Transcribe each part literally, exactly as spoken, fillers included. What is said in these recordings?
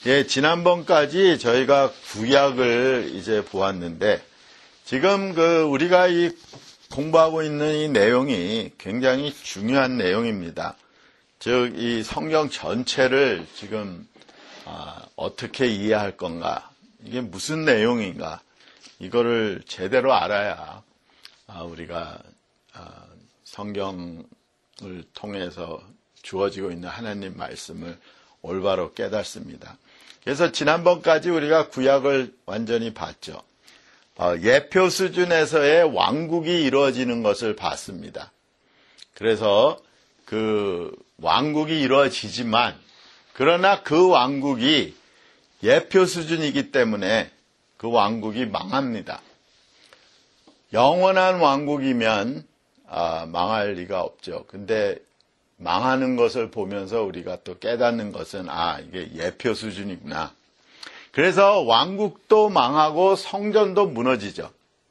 예, 지난번까지 저희가 구약을 이제 보았는데, 지금 그 우리가 이 공부하고 있는 이 내용이 굉장히 중요한 내용입니다. 즉, 이 성경 전체를 지금 아, 어떻게 이해할 건가, 이게 무슨 내용인가, 이거를 제대로 알아야 아, 우리가 아, 성경을 통해서 주어지고 있는 하나님 말씀을 올바로 깨닫습니다. 그래서 지난번까지 우리가 구약을 완전히 봤죠. 어, 예표 수준에서의 왕국이 이루어지는 것을 봤습니다. 그래서 그 왕국이 이루어지지만, 그러나 그 왕국이 예표 수준이기 때문에 그 왕국이 망합니다. 영원한 왕국이면 아, 망할 리가 없죠. 근데 망하는 것을 보면서 우리가 또 깨닫는 것은, 아, 이게 예표 수준이구나. 그래서 왕국도 망하고 성전도 무너지죠.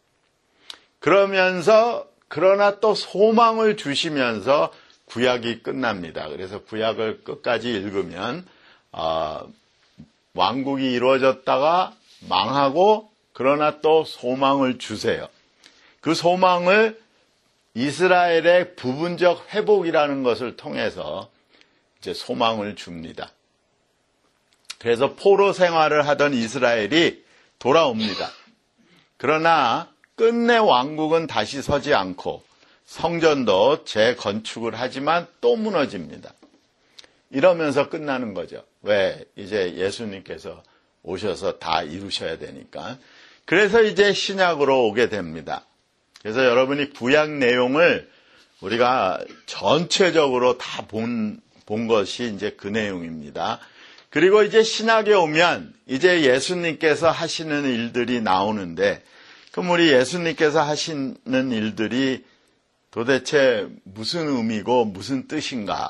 그러면서, 그러나 또 소망을 주시면서 구약이 끝납니다. 그래서 구약을 끝까지 읽으면, 어, 왕국이 이루어졌다가 망하고, 그러나 또 소망을 주세요. 그 소망을 이스라엘의 부분적 회복이라는 것을 통해서 이제 소망을 줍니다. 그래서 포로 생활을 하던 이스라엘이 돌아옵니다. 그러나 끝내 왕국은 다시 서지 않고 성전도 재건축을 하지만 또 무너집니다. 이러면서 끝나는 거죠. 왜? 이제 예수님께서 오셔서 다 이루셔야 되니까. 그래서 이제 신약으로 오게 됩니다. 그래서 여러분이 구약 내용을 우리가 전체적으로 다 본, 본 것이 이제 그 내용입니다. 그리고 이제 신약에 오면 이제 예수님께서 하시는 일들이 나오는데, 그럼 우리 예수님께서 하시는 일들이 도대체 무슨 의미고 무슨 뜻인가?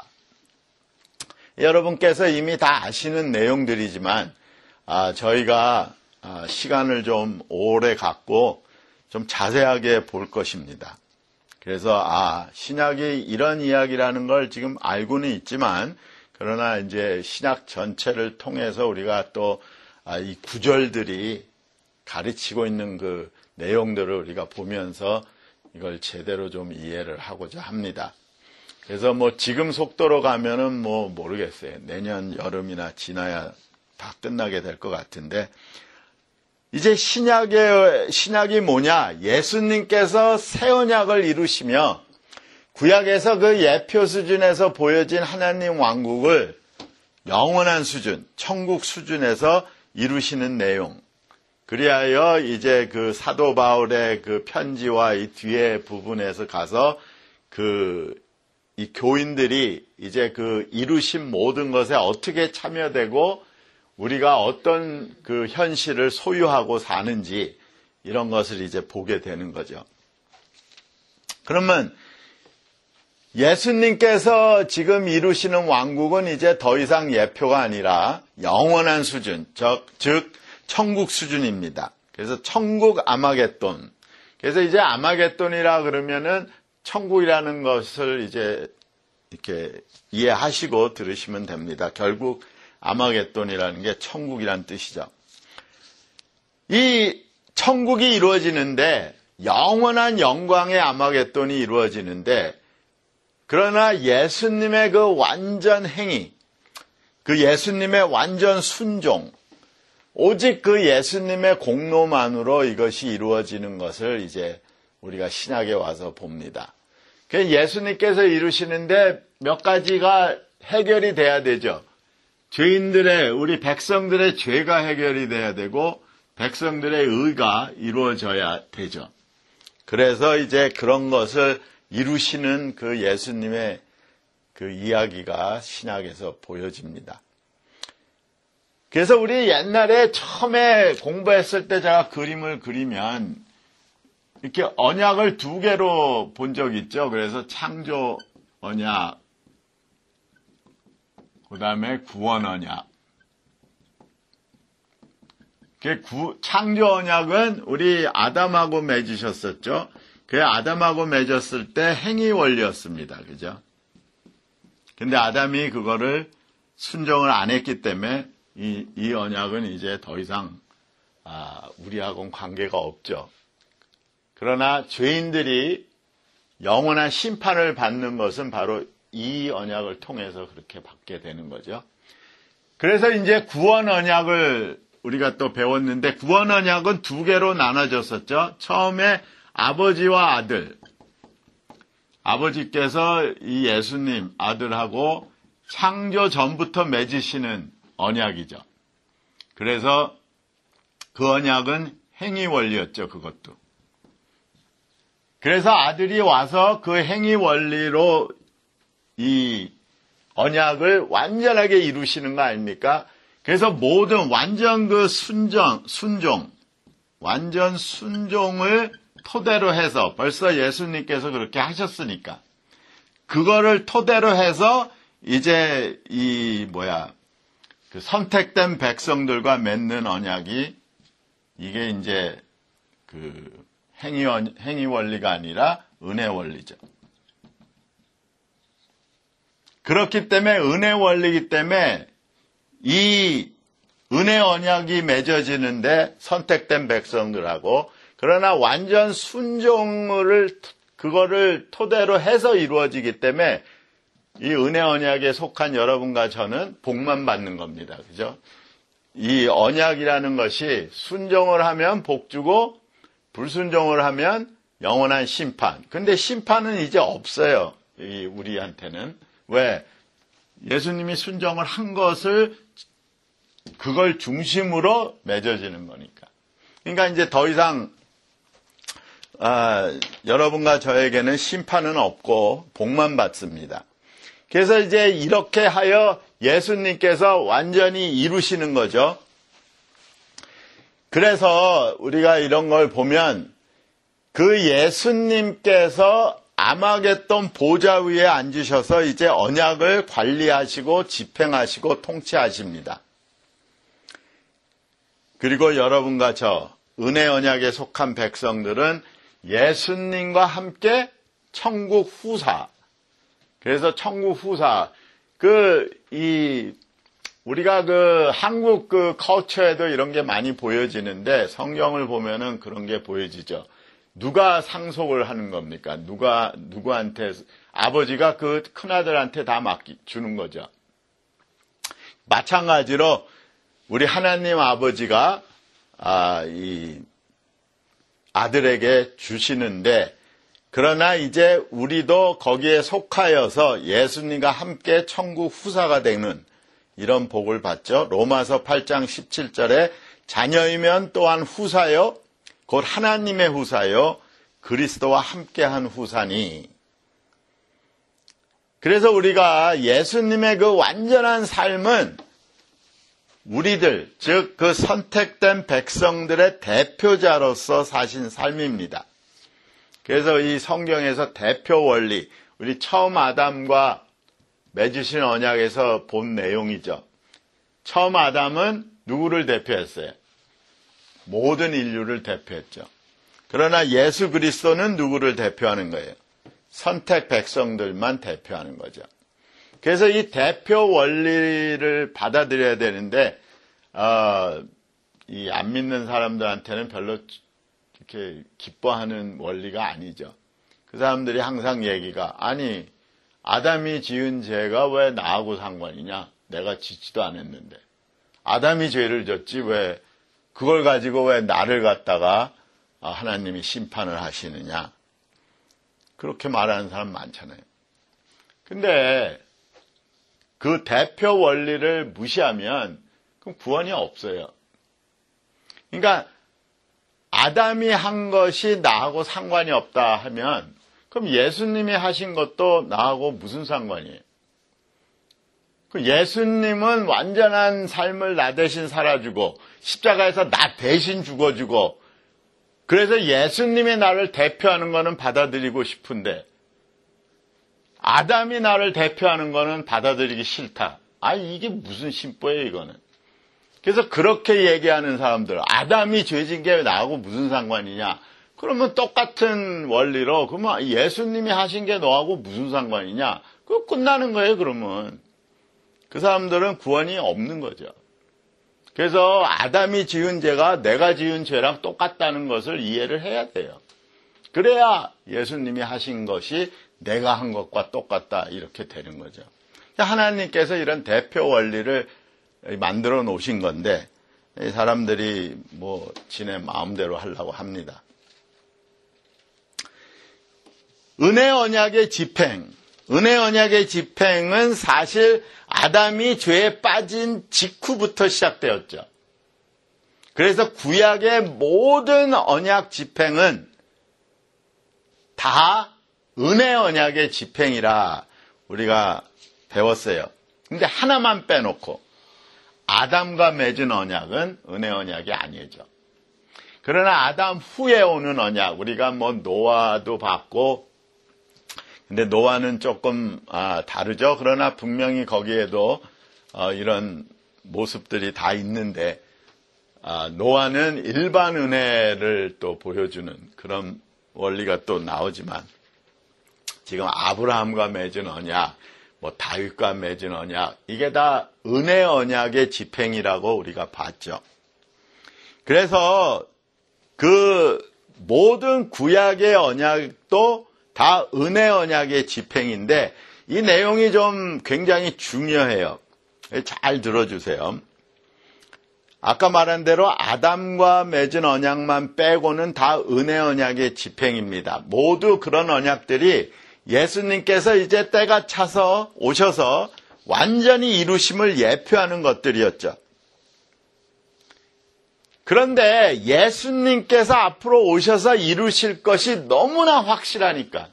여러분께서 이미 다 아시는 내용들이지만, 아, 저희가 아, 시간을 좀 오래 갖고 좀 자세하게 볼 것입니다. 그래서 아, 신약이 이런 이야기라는 걸 지금 알고는 있지만, 그러나 이제 신약 전체를 통해서 우리가 또 이 구절들이 가르치고 있는 그 내용들을 우리가 보면서 이걸 제대로 좀 이해를 하고자 합니다. 그래서 뭐 지금 속도로 가면은 뭐 모르겠어요. 내년 여름이나 지나야 다 끝나게 될 것 같은데, 이제 신약의, 신약이 뭐냐? 예수님께서 새 언약을 이루시며 구약에서 그 예표 수준에서 보여진 하나님 왕국을 영원한 수준, 천국 수준에서 이루시는 내용. 그리하여 이제 그 사도 바울의 그 편지와 이 뒤에 부분에서 가서 그 이 교인들이 이제 그 이루신 모든 것에 어떻게 참여되고 우리가 어떤 그 현실을 소유하고 사는지, 이런 것을 이제 보게 되는 거죠. 그러면 예수님께서 지금 이루시는 왕국은 이제 더 이상 예표가 아니라 영원한 수준, 즉 천국 수준입니다. 그래서 천국 아마겟돈. 그래서 이제 아마겟돈이라 그러면은 천국이라는 것을 이제 이렇게 이해하시고 들으시면 됩니다. 결국 아마겟돈이라는 게 천국이란 뜻이죠. 이 천국이 이루어지는데, 영원한 영광의 아마겟돈이 이루어지는데, 그러나 예수님의 그 완전 행위, 그 예수님의 완전 순종, 오직 그 예수님의 공로만으로 이것이 이루어지는 것을 이제 우리가 신약에 와서 봅니다. 그 예수님께서 이루시는데 몇 가지가 해결이 돼야 되죠. 죄인들의, 우리 백성들의 죄가 해결이 돼야 되고 백성들의 의가 이루어져야 되죠. 그래서 이제 그런 것을 이루시는 그 예수님의 그 이야기가 신약에서 보여집니다. 그래서 우리 옛날에 처음에 공부했을 때 제가 그림을 그리면 이렇게 언약을 두 개로 본 적 있죠. 그래서 창조 언약, 그 다음에 구원 언약. 구, 창조 언약은 우리 아담하고 맺으셨었죠. 그 아담하고 맺었을 때 행위 원리였습니다. 그죠? 근데 아담이 그거를 순종을 안 했기 때문에 이, 이 언약은 이제 더 이상 아, 우리하고는 관계가 없죠. 그러나 죄인들이 영원한 심판을 받는 것은 바로 이 언약을 통해서 그렇게 받게 되는 거죠. 그래서 이제 구원 언약을 우리가 또 배웠는데, 구원 언약은 두 개로 나눠졌었죠. 처음에 아버지와 아들, 아버지께서 이 예수님 아들하고 창조 전부터 맺으시는 언약이죠. 그래서 그 언약은 행위 원리였죠. 그것도. 그래서 아들이 와서 그 행위 원리로 이 언약을 완전하게 이루시는 거 아닙니까? 그래서 모든 완전 그 순정, 순종, 완전 순종을 토대로 해서, 벌써 예수님께서 그렇게 하셨으니까, 그거를 토대로 해서 이제 이 뭐야 그 선택된 백성들과 맺는 언약이, 이게 이제 그 행위, 행위 원리가 아니라 은혜 원리죠. 그렇기 때문에 은혜 원리이기 때문에 이 은혜 언약이 맺어지는데 선택된 백성들하고, 그러나 완전 순종을 그거를 토대로 해서 이루어지기 때문에 이 은혜 언약에 속한 여러분과 저는 복만 받는 겁니다. 그죠? 이 언약이라는 것이 순종을 하면 복 주고 불순종을 하면 영원한 심판. 근데 심판은 이제 없어요. 이 우리한테는. 왜? 예수님이 순종을 한 것을 그걸 중심으로 맺어지는 거니까. 그러니까 이제 더 이상 아, 여러분과 저에게는 심판은 없고 복만 받습니다. 그래서 이제 이렇게 하여 예수님께서 완전히 이루시는 거죠. 그래서 우리가 이런 걸 보면 그 예수님께서 아마겟돈 보좌 위에 앉으셔서 이제 언약을 관리하시고 집행하시고 통치하십니다. 그리고 여러분과 저 은혜 언약에 속한 백성들은 예수님과 함께 천국 후사. 그래서 천국 후사. 그, 이, 우리가 그 한국 그 커처에도 이런 게 많이 보여지는데 성경을 보면은 그런 게 보여지죠. 누가 상속을 하는 겁니까? 누가, 누구한테, 아버지가 그 큰아들한테 다 맡기, 주는 거죠. 마찬가지로 우리 하나님 아버지가, 아, 이, 아들에게 주시는데, 그러나 이제 우리도 거기에 속하여서 예수님과 함께 천국 후사가 되는 이런 복을 받죠. 로마서 팔 장 십칠 절에 자녀이면 또한 후사요, 곧 하나님의 후사요, 그리스도와 함께한 후사니. 그래서 우리가 예수님의 그 완전한 삶은 우리들, 즉 그 선택된 백성들의 대표자로서 사신 삶입니다. 그래서 이 성경에서 대표 원리, 우리 처음 아담과 맺으신 언약에서 본 내용이죠. 처음 아담은 누구를 대표했어요? 모든 인류를 대표했죠. 그러나 예수 그리스도는 누구를 대표하는 거예요? 선택 백성들만 대표하는 거죠. 그래서 이 대표 원리를 받아들여야 되는데, 어, 이 안 믿는 사람들한테는 별로 이렇게 기뻐하는 원리가 아니죠. 그 사람들이 항상 얘기가, 아니, 아담이 지은 죄가 왜 나하고 상관이냐? 내가 짓지도 않았는데. 아담이 죄를 졌지 왜 그걸 가지고 왜 나를 갖다가 하나님이 심판을 하시느냐? 그렇게 말하는 사람 많잖아요. 근데 그 대표 원리를 무시하면 그럼 구원이 없어요. 그러니까 아담이 한 것이 나하고 상관이 없다 하면 그럼 예수님이 하신 것도 나하고 무슨 상관이에요? 그 예수님은 완전한 삶을 나 대신 살아주고 십자가에서 나 대신 죽어주고, 그래서 예수님이 나를 대표하는 거는 받아들이고 싶은데 아담이 나를 대표하는 거는 받아들이기 싫다. 아, 이게 무슨 심보예요, 이거는. 그래서 그렇게 얘기하는 사람들, 아담이 죄진 게 나하고 무슨 상관이냐? 그러면 똑같은 원리로, 그러면 예수님이 하신 게 너하고 무슨 상관이냐? 그거 끝나는 거예요, 그러면. 그 사람들은 구원이 없는 거죠. 그래서 아담이 지은 죄가 내가 지은 죄랑 똑같다는 것을 이해를 해야 돼요. 그래야 예수님이 하신 것이 내가 한 것과 똑같다 이렇게 되는 거죠. 하나님께서 이런 대표 원리를 만들어 놓으신 건데 사람들이 뭐 지네 마음대로 하려고 합니다. 은혜 언약의 집행, 은혜 언약의 집행은 사실 아담이 죄에 빠진 직후부터 시작되었죠. 그래서 구약의 모든 언약 집행은 다 은혜 언약의 집행이라 우리가 배웠어요. 근데 하나만 빼놓고 아담과 맺은 언약은 은혜 언약이 아니죠. 그러나 아담 후에 오는 언약, 우리가 뭐 노아도 봤고, 근데 노아는 조금 아, 다르죠. 그러나 분명히 거기에도 어, 이런 모습들이 다 있는데 아, 노아는 일반 은혜를 또 보여주는 그런 원리가 또 나오지만 지금 아브라함과 맺은 언약, 뭐 다윗과 맺은 언약, 이게 다 은혜 언약의 집행이라고 우리가 봤죠. 그래서 그 모든 구약의 언약도 다 은혜 언약의 집행인데 이 내용이 좀 굉장히 중요해요. 잘 들어주세요. 아까 말한 대로 아담과 맺은 언약만 빼고는 다 은혜 언약의 집행입니다. 모두 그런 언약들이 예수님께서 이제 때가 차서 오셔서 완전히 이루심을 예표하는 것들이었죠. 그런데 예수님께서 앞으로 오셔서 이루실 것이 너무나 확실하니까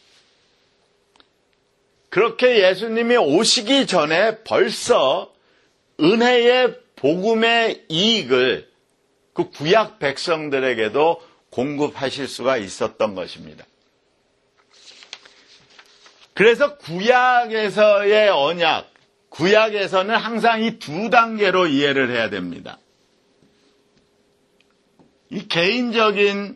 그렇게 예수님이 오시기 전에 벌써 은혜의 복음의 이익을 그 구약 백성들에게도 공급하실 수가 있었던 것입니다. 그래서 구약에서의 언약, 구약에서는 항상 이 두 단계로 이해를 해야 됩니다. 이 개인적인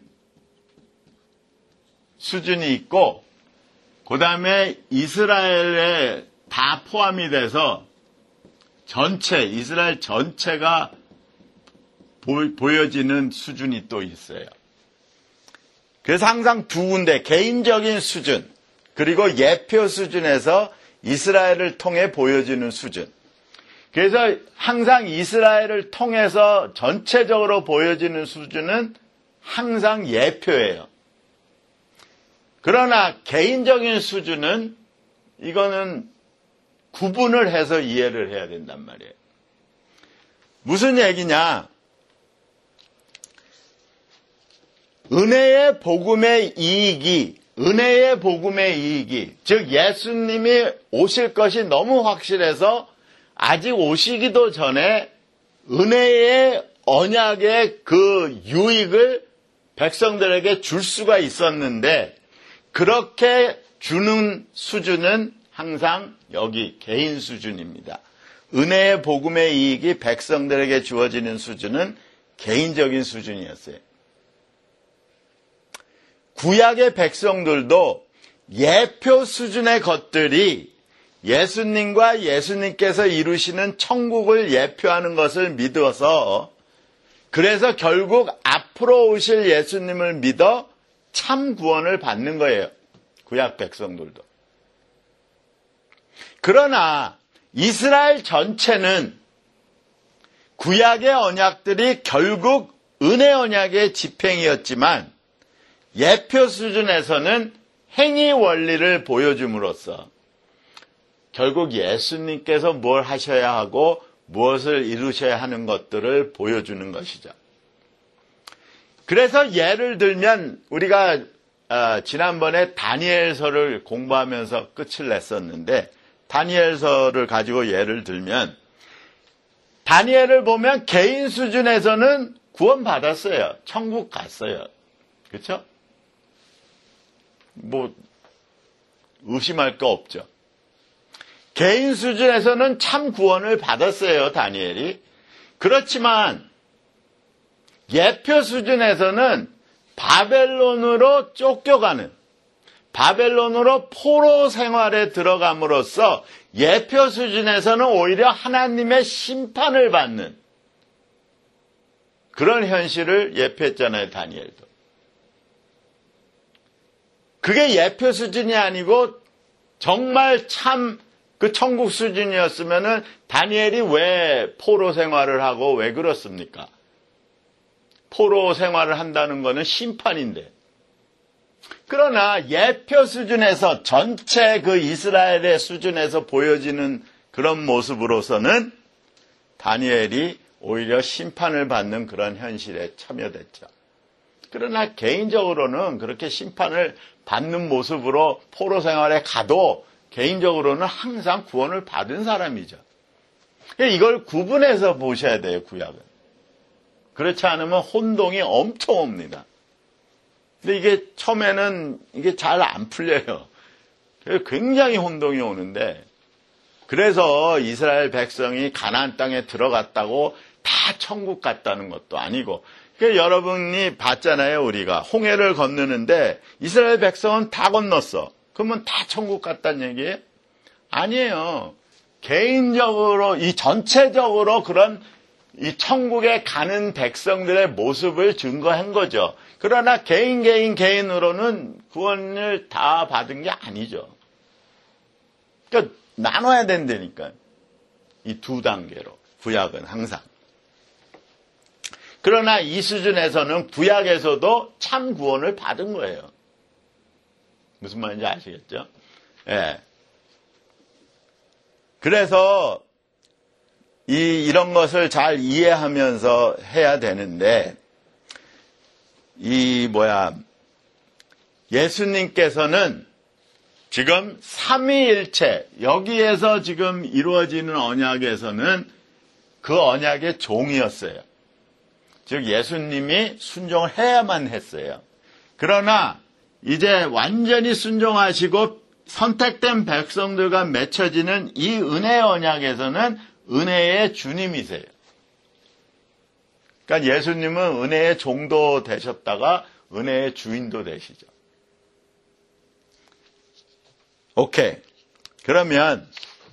수준이 있고 그 다음에 이스라엘에 다 포함이 돼서 전체, 이스라엘 전체가 보, 보여지는 수준이 또 있어요. 그래서 항상 두 군데, 개인적인 수준, 그리고 예표 수준에서 이스라엘을 통해 보여지는 수준. 그래서 항상 이스라엘을 통해서 전체적으로 보여지는 수준은 항상 예표예요. 그러나 개인적인 수준은 이거는 구분을 해서 이해를 해야 된단 말이에요. 무슨 얘기냐? 은혜의 복음의 이익이, 은혜의 복음의 이익이, 즉 예수님이 오실 것이 너무 확실해서 아직 오시기도 전에 은혜의 언약의 그 유익을 백성들에게 줄 수가 있었는데 그렇게 주는 수준은 항상 여기 개인 수준입니다. 은혜의 복음의 이익이 백성들에게 주어지는 수준은 개인적인 수준이었어요. 구약의 백성들도 예표 수준의 것들이 예수님과 예수님께서 이루시는 천국을 예표하는 것을 믿어서 그래서 결국 앞으로 오실 예수님을 믿어 참 구원을 받는 거예요. 구약 백성들도. 그러나 이스라엘 전체는 구약의 언약들이 결국 은혜 언약의 집행이었지만 예표 수준에서는 행위 원리를 보여줌으로써 결국 예수님께서 뭘 하셔야 하고 무엇을 이루셔야 하는 것들을 보여주는 것이죠. 그래서 예를 들면 우리가 지난번에 다니엘서를 공부하면서 끝을 냈었는데 다니엘서를 가지고 예를 들면 다니엘을 보면 개인 수준에서는 구원받았어요. 천국 갔어요. 그렇죠? 뭐 의심할 거 없죠. 개인 수준에서는 참 구원을 받았어요, 다니엘이. 그렇지만 예표 수준에서는 바벨론으로 쫓겨가는, 바벨론으로 포로 생활에 들어감으로써 예표 수준에서는 오히려 하나님의 심판을 받는 그런 현실을 예표했잖아요, 다니엘도. 그게 예표 수준이 아니고 정말 참 그 천국 수준이었으면은 다니엘이 왜 포로 생활을 하고 왜 그렇습니까? 포로 생활을 한다는 거는 심판인데. 그러나 예표 수준에서 전체 그 이스라엘의 수준에서 보여지는 그런 모습으로서는 다니엘이 오히려 심판을 받는 그런 현실에 참여됐죠. 그러나 개인적으로는 그렇게 심판을 받는 모습으로 포로 생활에 가도 개인적으로는 항상 구원을 받은 사람이죠. 이걸 구분해서 보셔야 돼요, 구약은. 그렇지 않으면 혼동이 엄청 옵니다. 근데 이게 처음에는 이게 잘 안 풀려요. 굉장히 혼동이 오는데, 그래서 이스라엘 백성이 가나안 땅에 들어갔다고 다 천국 갔다는 것도 아니고, 그러니까 여러분이 봤잖아요, 우리가. 홍해를 건너는데 이스라엘 백성은 다 건넜어. 그러면 다 천국 갔다는 얘기예요? 아니에요. 개인적으로, 이 전체적으로 그런 이 천국에 가는 백성들의 모습을 증거한 거죠. 그러나 개인 개인 개인으로는 구원을 다 받은 게 아니죠. 그러니까 나눠야 된다니까. 이 두 단계로. 구약은 항상. 그러나 이 수준에서는 구약에서도 참 구원을 받은 거예요. 무슨 말인지 아시겠죠? 예. 그래서 이, 이런 것을 잘 이해하면서 해야 되는데, 이, 뭐야, 예수님께서는 지금 삼위일체, 여기에서 지금 이루어지는 언약에서는 그 언약의 종이었어요. 즉, 예수님이 순종을 해야만 했어요. 그러나, 이제 완전히 순종하시고 선택된 백성들과 맺혀지는 이 은혜의 언약에서는 은혜의 주님이세요. 그러니까 예수님은 은혜의 종도 되셨다가 은혜의 주인도 되시죠. 오케이. 그러면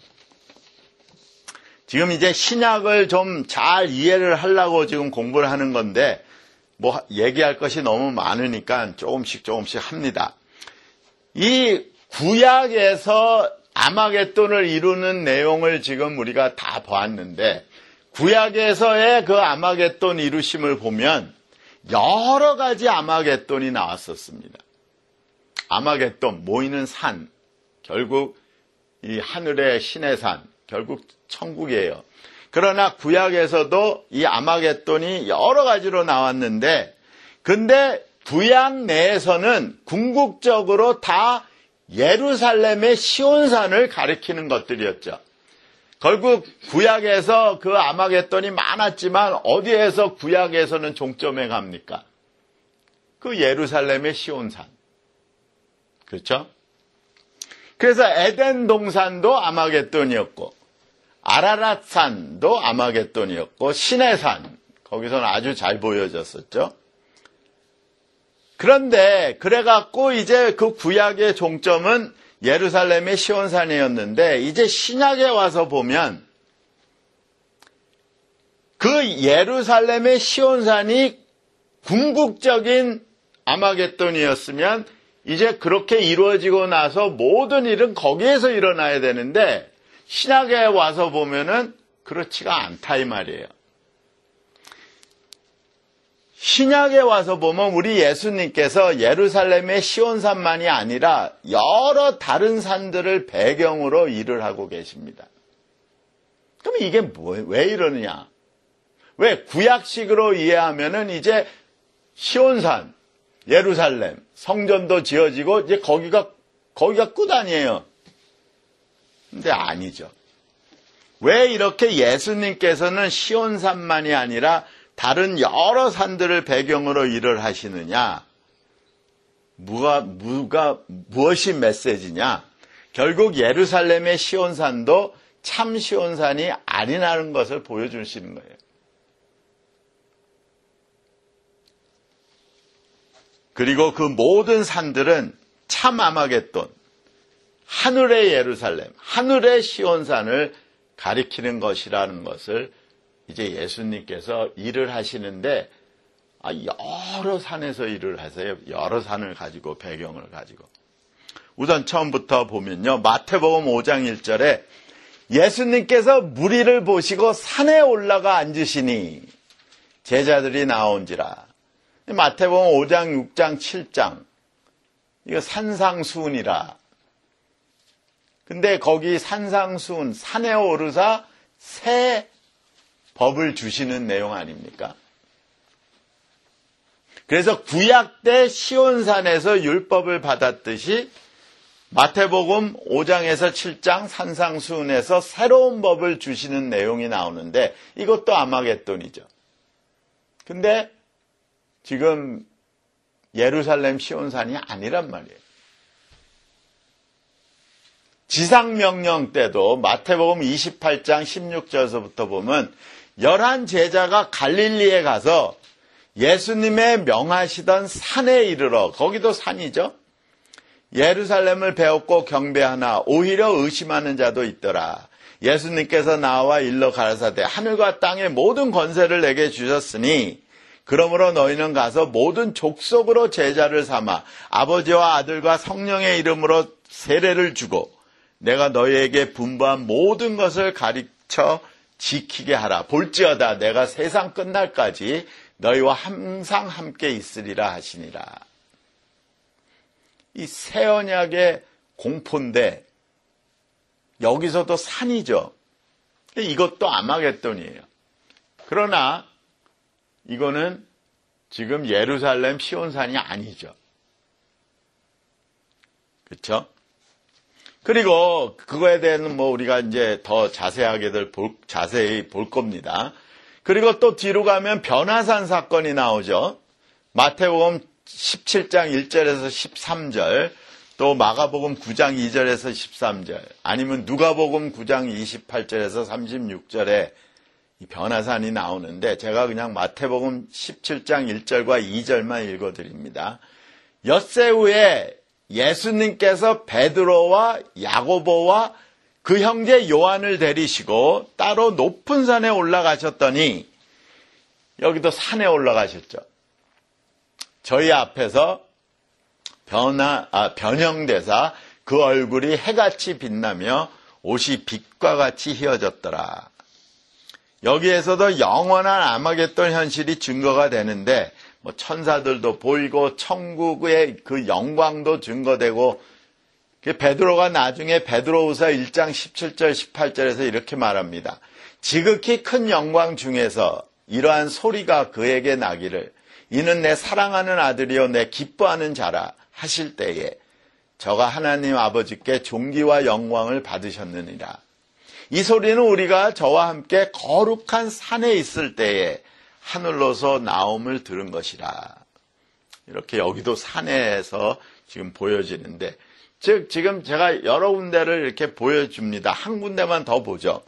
지금 이제 신약을 좀 잘 이해를 하려고 지금 공부를 하는 건데, 뭐 얘기할 것이 너무 많으니까 조금씩 조금씩 합니다. 이 구약에서 아마겟돈을 이루는 내용을 지금 우리가 다 보았는데, 구약에서의 그 아마겟돈 이루심을 보면 여러 가지 아마겟돈이 나왔었습니다. 아마겟돈, 모이는 산, 결국 이 하늘의 신의 산, 결국 천국이에요. 그러나 구약에서도 이 아마겟돈이 여러 가지로 나왔는데, 근데 구약 내에서는 궁극적으로 다 예루살렘의 시온산을 가리키는 것들이었죠. 결국 구약에서 그 아마겟돈이 많았지만 어디에서 구약에서는 종점에 갑니까? 그 예루살렘의 시온산. 그렇죠? 그래서 에덴 동산도 아마겟돈이었고, 아라랏산도 아마겟돈이었고, 시내산, 거기서는 아주 잘 보여졌었죠. 그런데 그래갖고 이제 그 구약의 종점은 예루살렘의 시온산이었는데, 이제 신약에 와서 보면 그 예루살렘의 시온산이 궁극적인 아마겟돈이었으면 이제 그렇게 이루어지고 나서 모든 일은 거기에서 일어나야 되는데, 신약에 와서 보면은 그렇지가 않다 이 말이에요. 신약에 와서 보면 우리 예수님께서 예루살렘의 시온산만이 아니라 여러 다른 산들을 배경으로 일을 하고 계십니다. 그럼 이게 뭐, 왜 이러느냐? 왜 구약식으로 이해하면은 이제 시온산, 예루살렘, 성전도 지어지고 이제 거기가 거기가 끝 아니에요. 근데 아니죠. 왜 이렇게 예수님께서는 시온산만이 아니라 다른 여러 산들을 배경으로 일을 하시느냐? 뭐가, 뭐가, 무엇이 메시지냐? 결국 예루살렘의 시온산도 참 시온산이 아니라는 것을 보여주시는 거예요. 그리고 그 모든 산들은 참 아마겟돈, 하늘의 예루살렘, 하늘의 시온산을 가리키는 것이라는 것을 이제 예수님께서 일을 하시는데 아, 여러 산에서 일을 하세요. 여러 산을 가지고 배경을 가지고. 우선 처음부터 보면요. 마태복음 오 장 일 절에 예수님께서 무리를 보시고 산에 올라가 앉으시니 제자들이 나온지라. 마태복음 오 장, 육 장, 칠 장 이거 산상수훈이라. 근데 거기 산상수훈, 산에 오르사 새 법을 주시는 내용 아닙니까? 그래서 구약 때 시온산에서 율법을 받았듯이 마태복음 오 장에서 칠 장 산상수훈에서 새로운 법을 주시는 내용이 나오는데 이것도 아마겟돈이죠. 근데 지금 예루살렘 시온산이 아니란 말이에요. 지상명령 때도 마태복음 이십팔 장 십육 절에서부터 보면 열한 제자가 갈릴리에 가서 예수님의 명하시던 산에 이르러, 거기도 산이죠. 예루살렘을 배웠고 경배하나 오히려 의심하는 자도 있더라. 예수님께서 나와 일러 가라사대 하늘과 땅의 모든 권세를 내게 주셨으니 그러므로 너희는 가서 모든 족속으로 제자를 삼아 아버지와 아들과 성령의 이름으로 세례를 주고 내가 너희에게 분부한 모든 것을 가르쳐 지키게 하라. 볼지어다 내가 세상 끝날까지 너희와 항상 함께 있으리라 하시니라. 이 새 언약의 공포인데 여기서도 산이죠. 이것도 아마겟돈이에요. 그러나 이거는 지금 예루살렘 시온산이 아니죠. 그렇죠? 그리고 그거에 대해서는 뭐 우리가 이제 더 자세하게들 볼, 자세히 볼 겁니다. 그리고 또 뒤로 가면 변화산 사건이 나오죠. 마태복음 십칠 장 일 절에서 십삼 절, 또 마가복음 구 장 이 절에서 십삼 절, 아니면 누가복음 구 장 이십팔 절에서 삼십육 절에 이 변화산이 나오는데 제가 그냥 마태복음 십칠 장 일 절과 이 절만 읽어드립니다. 엿새 후에 예수님께서 베드로와 야고보와 그 형제 요한을 데리시고 따로 높은 산에 올라가셨더니 여기도 산에 올라가셨죠. 저희 앞에서 변화, 아, 변형되사 그 얼굴이 해같이 빛나며 옷이 빛과 같이 휘어졌더라. 여기에서도 영원한 아마겟돈 현실이 증거가 되는데 뭐 천사들도 보이고 천국의 그 영광도 증거되고 베드로가 나중에 베드로후서 일 장 십칠 절 십팔 절에서 이렇게 말합니다. 지극히 큰 영광 중에서 이러한 소리가 그에게 나기를 이는 내 사랑하는 아들이요 내 기뻐하는 자라 하실 때에 저가 하나님 아버지께 존귀와 영광을 받으셨느니라. 이 소리는 우리가 저와 함께 거룩한 산에 있을 때에 하늘로서 나옴을 들은 것이라. 이렇게 여기도 산에서 지금 보여지는데, 즉 지금 제가 여러 군데를 이렇게 보여줍니다. 한 군데만 더 보죠.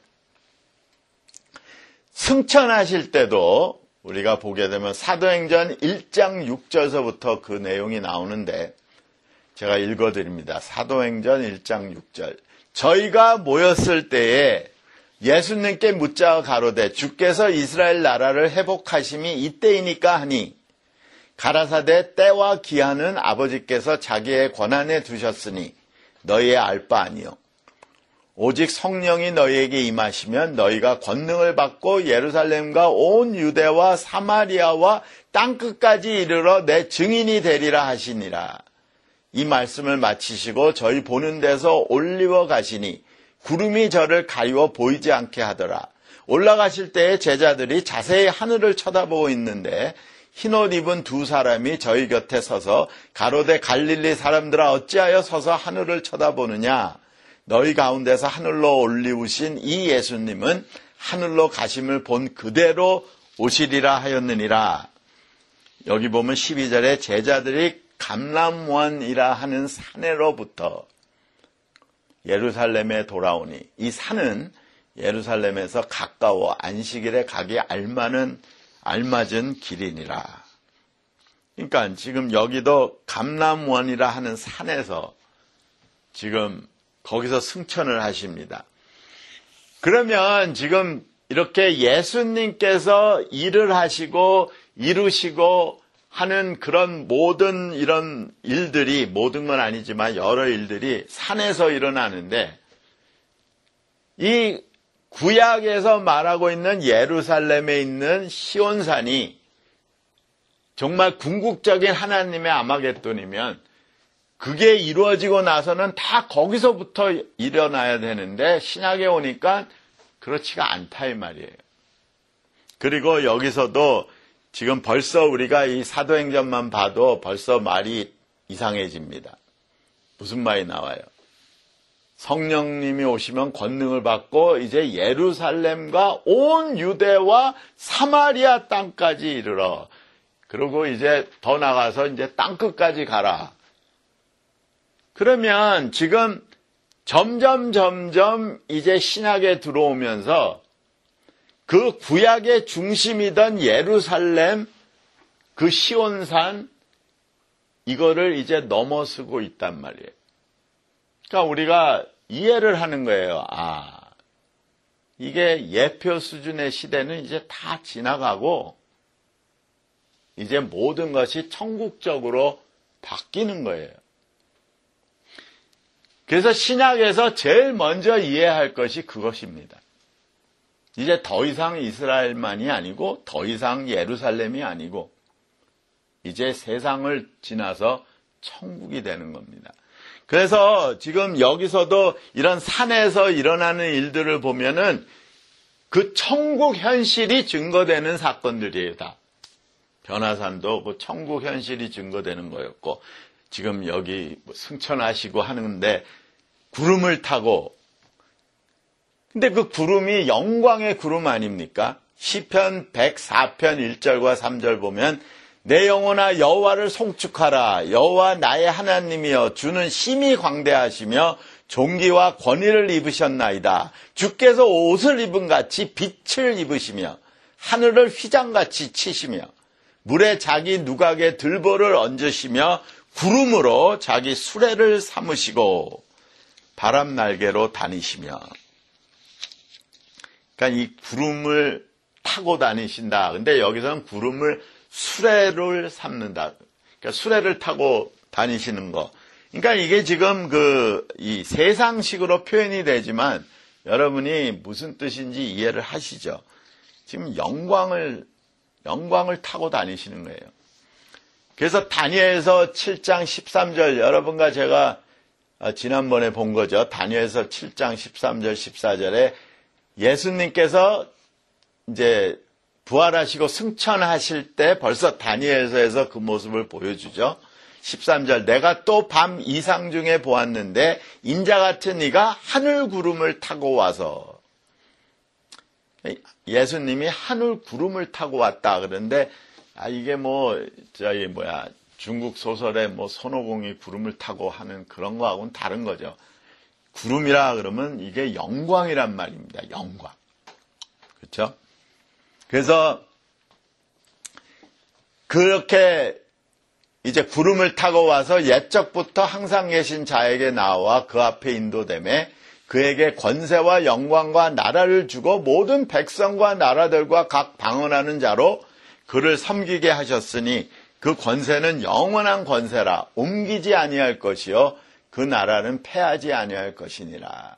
승천하실 때도 우리가 보게 되면 사도행전 일 장 육 절서부터 그 내용이 나오는데 제가 읽어드립니다. 사도행전 일 장 육 절. 저희가 모였을 때에 예수님께 묻자 가로되 주께서 이스라엘 나라를 회복하심이 이때이니까 하니 가라사대 때와 기한은 아버지께서 자기의 권한에 두셨으니 너희의 알 바 아니요 오직 성령이 너희에게 임하시면 너희가 권능을 받고 예루살렘과 온 유대와 사마리아와 땅끝까지 이르러 내 증인이 되리라 하시니라. 이 말씀을 마치시고 저희 보는 데서 올리워 가시니 구름이 저를 가리워 보이지 않게 하더라. 올라가실 때에 제자들이 자세히 하늘을 쳐다보고 있는데 흰옷 입은 두 사람이 저희 곁에 서서 가로되 갈릴리 사람들아 어찌하여 서서 하늘을 쳐다보느냐. 너희 가운데서 하늘로 올리우신 이 예수님은 하늘로 가심을 본 그대로 오시리라 하였느니라. 여기 보면 십이 절에 제자들이 감람원이라 하는 산에로부터 예루살렘에 돌아오니 이 산은 예루살렘에서 가까워 안식일에 가기 알맞은, 알맞은 길이니라. 그러니까 지금 여기도 감람원이라 하는 산에서 지금 거기서 승천을 하십니다. 그러면 지금 이렇게 예수님께서 일을 하시고 이루시고 하는 그런 모든 이런 일들이, 모든 건 아니지만 여러 일들이 산에서 일어나는데, 이 구약에서 말하고 있는 예루살렘에 있는 시온산이 정말 궁극적인 하나님의 아마겟돈이면 그게 이루어지고 나서는 다 거기서부터 일어나야 되는데, 신약에 오니까 그렇지가 않다 이 말이에요. 그리고 여기서도 지금 벌써 우리가 이 사도행전만 봐도 벌써 말이 이상해집니다. 무슨 말이 나와요? 성령님이 오시면 권능을 받고 이제 예루살렘과 온 유대와 사마리아 땅까지 이르러, 그리고 이제 더 나가서 이제 땅끝까지 가라. 그러면 지금 점점 점점 이제 신약에 들어오면서 그 구약의 중심이던 예루살렘, 그 시온산, 이거를 이제 넘어서고 있단 말이에요. 그러니까 우리가 이해를 하는 거예요. 아, 이게 예표 수준의 시대는 이제 다 지나가고 이제 모든 것이 천국적으로 바뀌는 거예요. 그래서 신약에서 제일 먼저 이해할 것이 그것입니다. 이제 더 이상 이스라엘만이 아니고 더 이상 예루살렘이 아니고 이제 세상을 지나서 천국이 되는 겁니다. 그래서 지금 여기서도 이런 산에서 일어나는 일들을 보면은 그 천국 현실이 증거되는 사건들이에요, 다. 변화산도 그 천국 현실이 증거되는 거였고, 지금 여기 승천하시고 하는데 구름을 타고, 근데 그 구름이 영광의 구름 아닙니까? 시편 백사 편 일 절과 삼 절 보면 내 영혼아 여호와를 송축하라. 여호와 나의 하나님이여 주는 심히 광대하시며 존귀와 권위를 입으셨나이다. 주께서 옷을 입은 같이 빛을 입으시며 하늘을 휘장같이 치시며 물에 자기 누각에 들보를 얹으시며 구름으로 자기 수레를 삼으시고 바람 날개로 다니시며. 그러니까 이 구름을 타고 다니신다. 근데 여기서는 구름을 수레를 삼는다. 그러니까 수레를 타고 다니시는 거. 그러니까 이게 지금 그 이 세상식으로 표현이 되지만 여러분이 무슨 뜻인지 이해를 하시죠? 지금 영광을 영광을 타고 다니시는 거예요. 그래서 다니엘서 칠 장 십삼 절 여러분과 제가 지난번에 본 거죠. 다니엘서 칠 장 십삼 절 십사 절에 예수님께서 이제 부활하시고 승천하실 때 벌써 다니엘서에서 그 모습을 보여주죠. 십삼 절 내가 또 밤 이상 중에 보았는데 인자 같은 이가 하늘 구름을 타고 와서, 예수님이 하늘 구름을 타고 왔다 그러는데 아 이게 뭐 저기 뭐야 중국 소설에 뭐 손오공이 구름을 타고 하는 그런 거하고는 다른 거죠. 구름이라 그러면 이게 영광이란 말입니다. 영광. 그렇죠? 그래서 그렇게 이제 구름을 타고 와서 옛적부터 항상 계신 자에게 나와 그 앞에 인도되매 그에게 권세와 영광과 나라를 주고 모든 백성과 나라들과 각 방언하는 자로 그를 섬기게 하셨으니 그 권세는 영원한 권세라 옮기지 아니할 것이요 그 나라는 패하지 아니할 것이니라.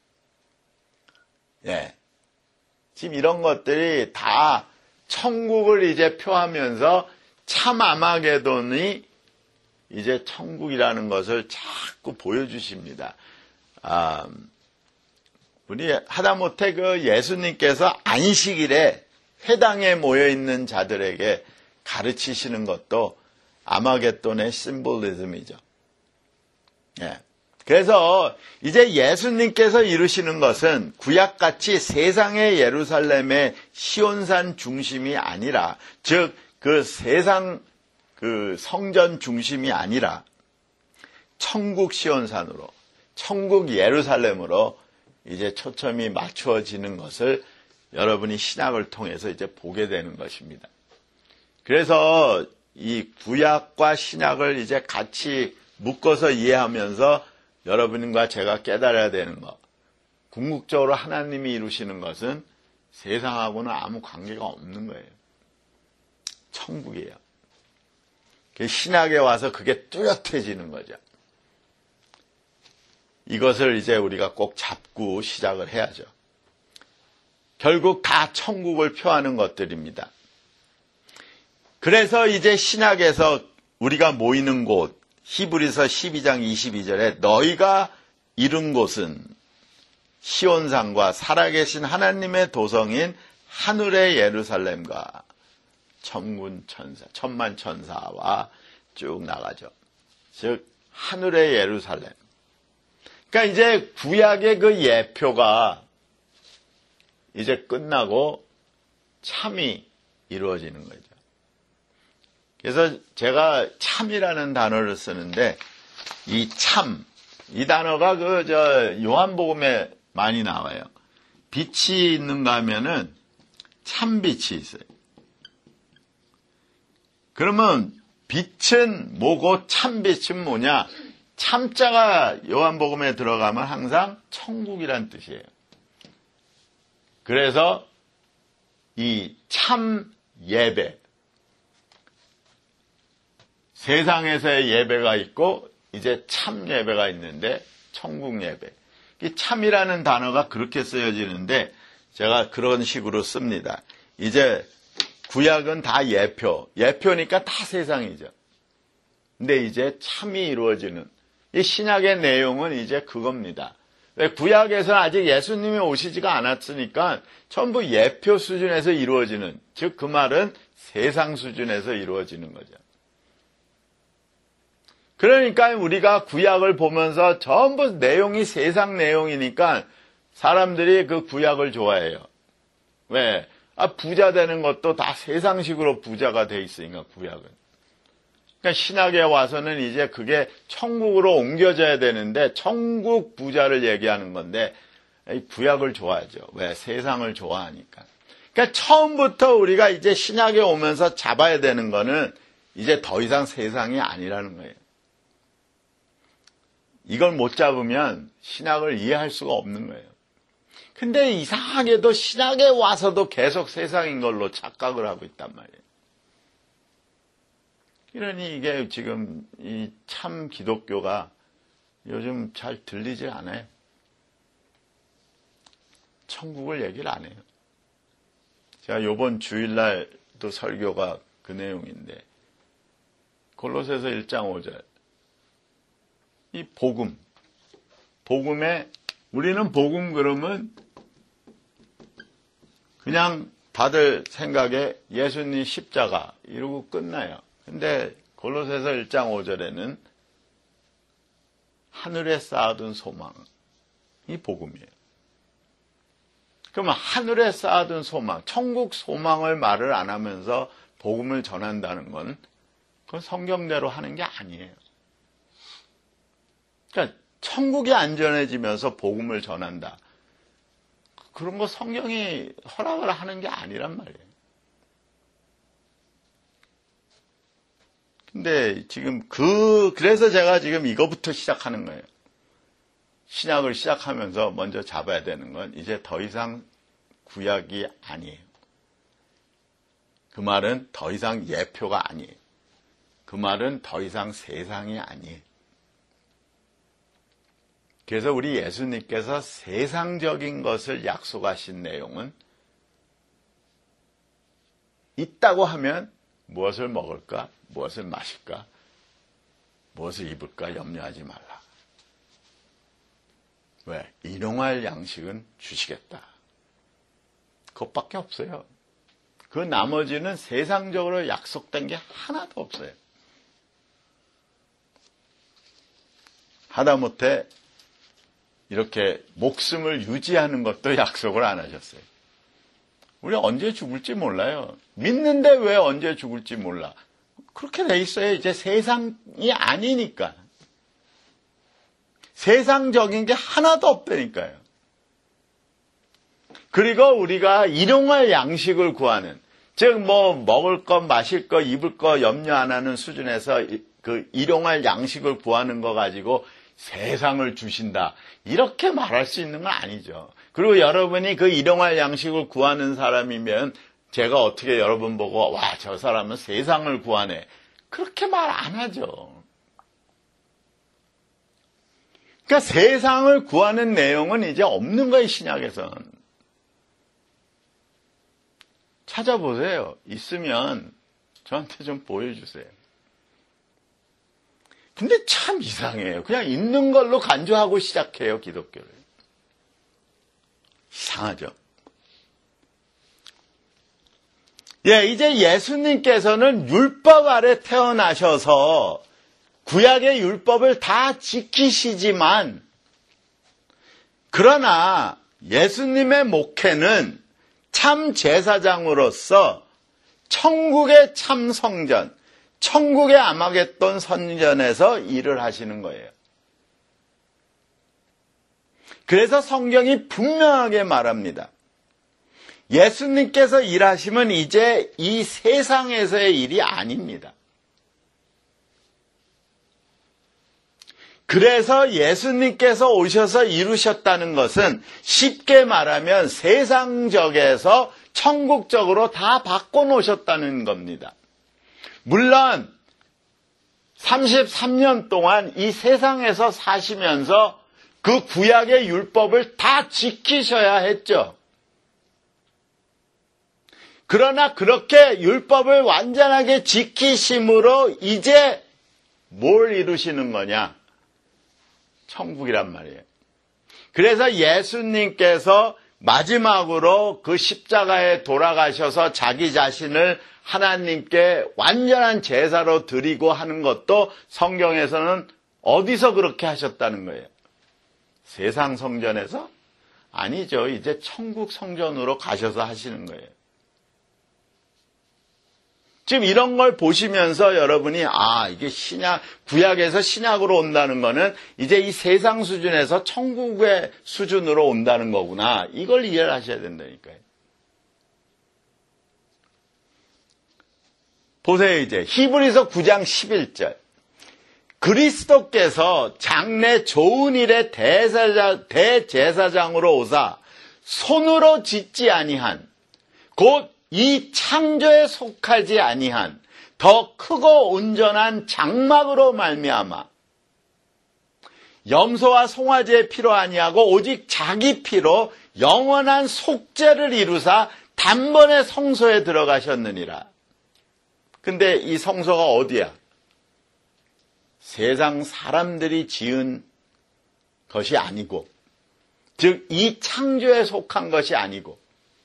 예. 지금 이런 것들이 다 천국을 이제 표하면서 참 아마게돈이 이제 천국이라는 것을 자꾸 보여주십니다. 아, 우리 하다못해 그 예수님께서 안식일에 회당에 모여있는 자들에게 가르치시는 것도 아마겟돈의 심볼리즘이죠. 예. 그래서 이제 예수님께서 이루시는 것은 구약같이 세상의 예루살렘의 시온산 중심이 아니라, 즉 그 세상 그 성전 중심이 아니라 천국 시온산으로, 천국 예루살렘으로 이제 초점이 맞추어지는 것을 여러분이 신약을 통해서 이제 보게 되는 것입니다. 그래서 이 구약과 신약을 이제 같이 묶어서 이해하면서 여러분과 제가 깨달아야 되는 것, 궁극적으로 하나님이 이루시는 것은 세상하고는 아무 관계가 없는 거예요. 천국이에요. 신약에 와서 그게 뚜렷해지는 거죠. 이것을 이제 우리가 꼭 잡고 시작을 해야죠. 결국 다 천국을 표하는 것들입니다. 그래서 이제 신약에서 우리가 모이는 곳, 히브리서 십이 장 이십이 절에 너희가 이룬 곳은 시온산과 살아계신 하나님의 도성인 하늘의 예루살렘과 천군 천사, 천만 천사와 쭉 나가죠. 즉 하늘의 예루살렘. 그러니까 이제 구약의 그 예표가 이제 끝나고 참이 이루어지는 거죠. 그래서 제가 참이라는 단어를 쓰는데 이 참, 이 단어가 그 저 요한복음에 많이 나와요. 빛이 있는가 하면은 참빛이 있어요. 그러면 빛은 뭐고 참빛은 뭐냐? 참자가 요한복음에 들어가면 항상 천국이란 뜻이에요. 그래서 이 참 예배, 세상에서의 예배가 있고 이제 참 예배가 있는데 천국 예배. 이 참이라는 단어가 그렇게 쓰여지는데 제가 그런 식으로 씁니다. 이제 구약은 다 예표, 예표니까 다 세상이죠. 근데 이제 참이 이루어지는 이 신약의 내용은 이제 그겁니다. 왜 구약에서는 아직 예수님이 오시지가 않았으니까 전부 예표 수준에서 이루어지는, 즉 그 말은 세상 수준에서 이루어지는 거죠. 그러니까 우리가 구약을 보면서 전부 내용이 세상 내용이니까 사람들이 그 구약을 좋아해요. 왜? 아, 부자 되는 것도 다 세상식으로 부자가 돼 있으니까 구약은. 그러니까 신약에 와서는 이제 그게 천국으로 옮겨져야 되는데 천국 부자를 얘기하는 건데 구약을 좋아하죠. 왜? 세상을 좋아하니까. 그러니까 처음부터 우리가 이제 신약에 오면서 잡아야 되는 거는 이제 더 이상 세상이 아니라는 거예요. 이걸 못 잡으면 신약을 이해할 수가 없는 거예요. 근데 이상하게도 신약에 와서도 계속 세상인 걸로 착각을 하고 있단 말이에요. 그러니 이게 지금 이 참 기독교가 요즘 잘 들리지 않아요. 천국을 얘기를 안 해요. 제가 요번 주일날도 설교가 그 내용인데 골로새서 일 장 오 절 이 복음, 복음에 우리는 복음 그러면 그냥 다들 생각에 예수님 십자가 이러고 끝나요. 근데 골로새서 일 장 오 절에는 하늘에 쌓아둔 소망, 이 복음이에요. 그러면 하늘에 쌓아둔 소망, 천국 소망을 말을 안 하면서 복음을 전한다는 건 그건 성경대로 하는 게 아니에요. 그러니까 천국이 안전해지면서 복음을 전한다. 그런 거 성경이 허락을 하는 게 아니란 말이에요. 근데 지금 그, 그래서 제가 지금 이거부터 시작하는 거예요. 신약을 시작하면서 먼저 잡아야 되는 건 이제 더 이상 구약이 아니에요. 그 말은 더 이상 예표가 아니에요. 그 말은 더 이상 세상이 아니에요. 그래서 우리 예수님께서 세상적인 것을 약속하신 내용은 있다고 하면 무엇을 먹을까, 무엇을 마실까, 무엇을 입을까 염려하지 말라. 왜? 일용할 양식은 주시겠다. 그것밖에 없어요. 그 나머지는 세상적으로 약속된 게 하나도 없어요. 하다못해 이렇게 목숨을 유지하는 것도 약속을 안 하셨어요. 우리 언제 죽을지 몰라요. 믿는데 왜 언제 죽을지 몰라. 그렇게 돼 있어요. 이제 세상이 아니니까. 세상적인 게 하나도 없다니까요. 그리고 우리가 일용할 양식을 구하는, 즉 뭐 먹을 것, 마실 것, 입을 것 염려 안 하는 수준에서 그 일용할 양식을 구하는 거 가지고 세상을 주신다. 이렇게 말할 수 있는 건 아니죠. 그리고 여러분이 그 일용할 양식을 구하는 사람이면 제가 어떻게 여러분 보고 와, 저 사람은 세상을 구하네. 그렇게 말 안 하죠. 그러니까 세상을 구하는 내용은 이제 없는 거예요, 신약에서는. 찾아보세요. 있으면 저한테 좀 보여주세요. 근데 참 이상해요. 그냥 있는 걸로 간주하고 시작해요, 기독교를. 이상하죠? 예, 이제 예수님께서는 율법 아래 태어나셔서 구약의 율법을 다 지키시지만, 그러나 예수님의 목회는 참 제사장으로서 천국의 참 성전, 천국의 아마겟돈 선전에서 일을 하시는 거예요. 그래서 성경이 분명하게 말합니다. 예수님께서 일하시면 이제 이 세상에서의 일이 아닙니다. 그래서 예수님께서 오셔서 이루셨다는 것은 쉽게 말하면 세상적에서 천국적으로 다 바꿔놓으셨다는 겁니다. 물론 삼십삼 년 동안 이 세상에서 사시면서 그 구약의 율법을 다 지키셔야 했죠. 그러나 그렇게 율법을 완전하게 지키심으로 이제 뭘 이루시는 거냐? 천국이란 말이에요. 그래서 예수님께서 마지막으로 그 십자가에 돌아가셔서 자기 자신을 하나님께 완전한 제사로 드리고 하는 것도 성경에서는 어디서 그렇게 하셨다는 거예요? 세상 성전에서? 아니죠. 이제 천국 성전으로 가셔서 하시는 거예요. 지금 이런 걸 보시면서 여러분이 아, 이게 신약, 구약에서 신약으로 온다는 거는 이제 이 세상 수준에서 천국의 수준으로 온다는 거구나. 이걸 이해를 하셔야 된다니까요. 보세요, 이제. 히브리서 구 장 십일 절. 그리스도께서 장래 좋은 일의 대사자, 대제사장으로 오사 손으로 짓지 아니한 곧 이 창조에 속하지 아니한 더 크고 온전한 장막으로 말미암아 염소와 송아지의 피로 아니하고 오직 자기 피로 영원한 속죄를 이루사 단번에 성소에 들어가셨느니라. 근데 이 성소가 어디야? 세상 사람들이 지은 것이 아니고, 즉 이 창조에 속한 것이 아니고,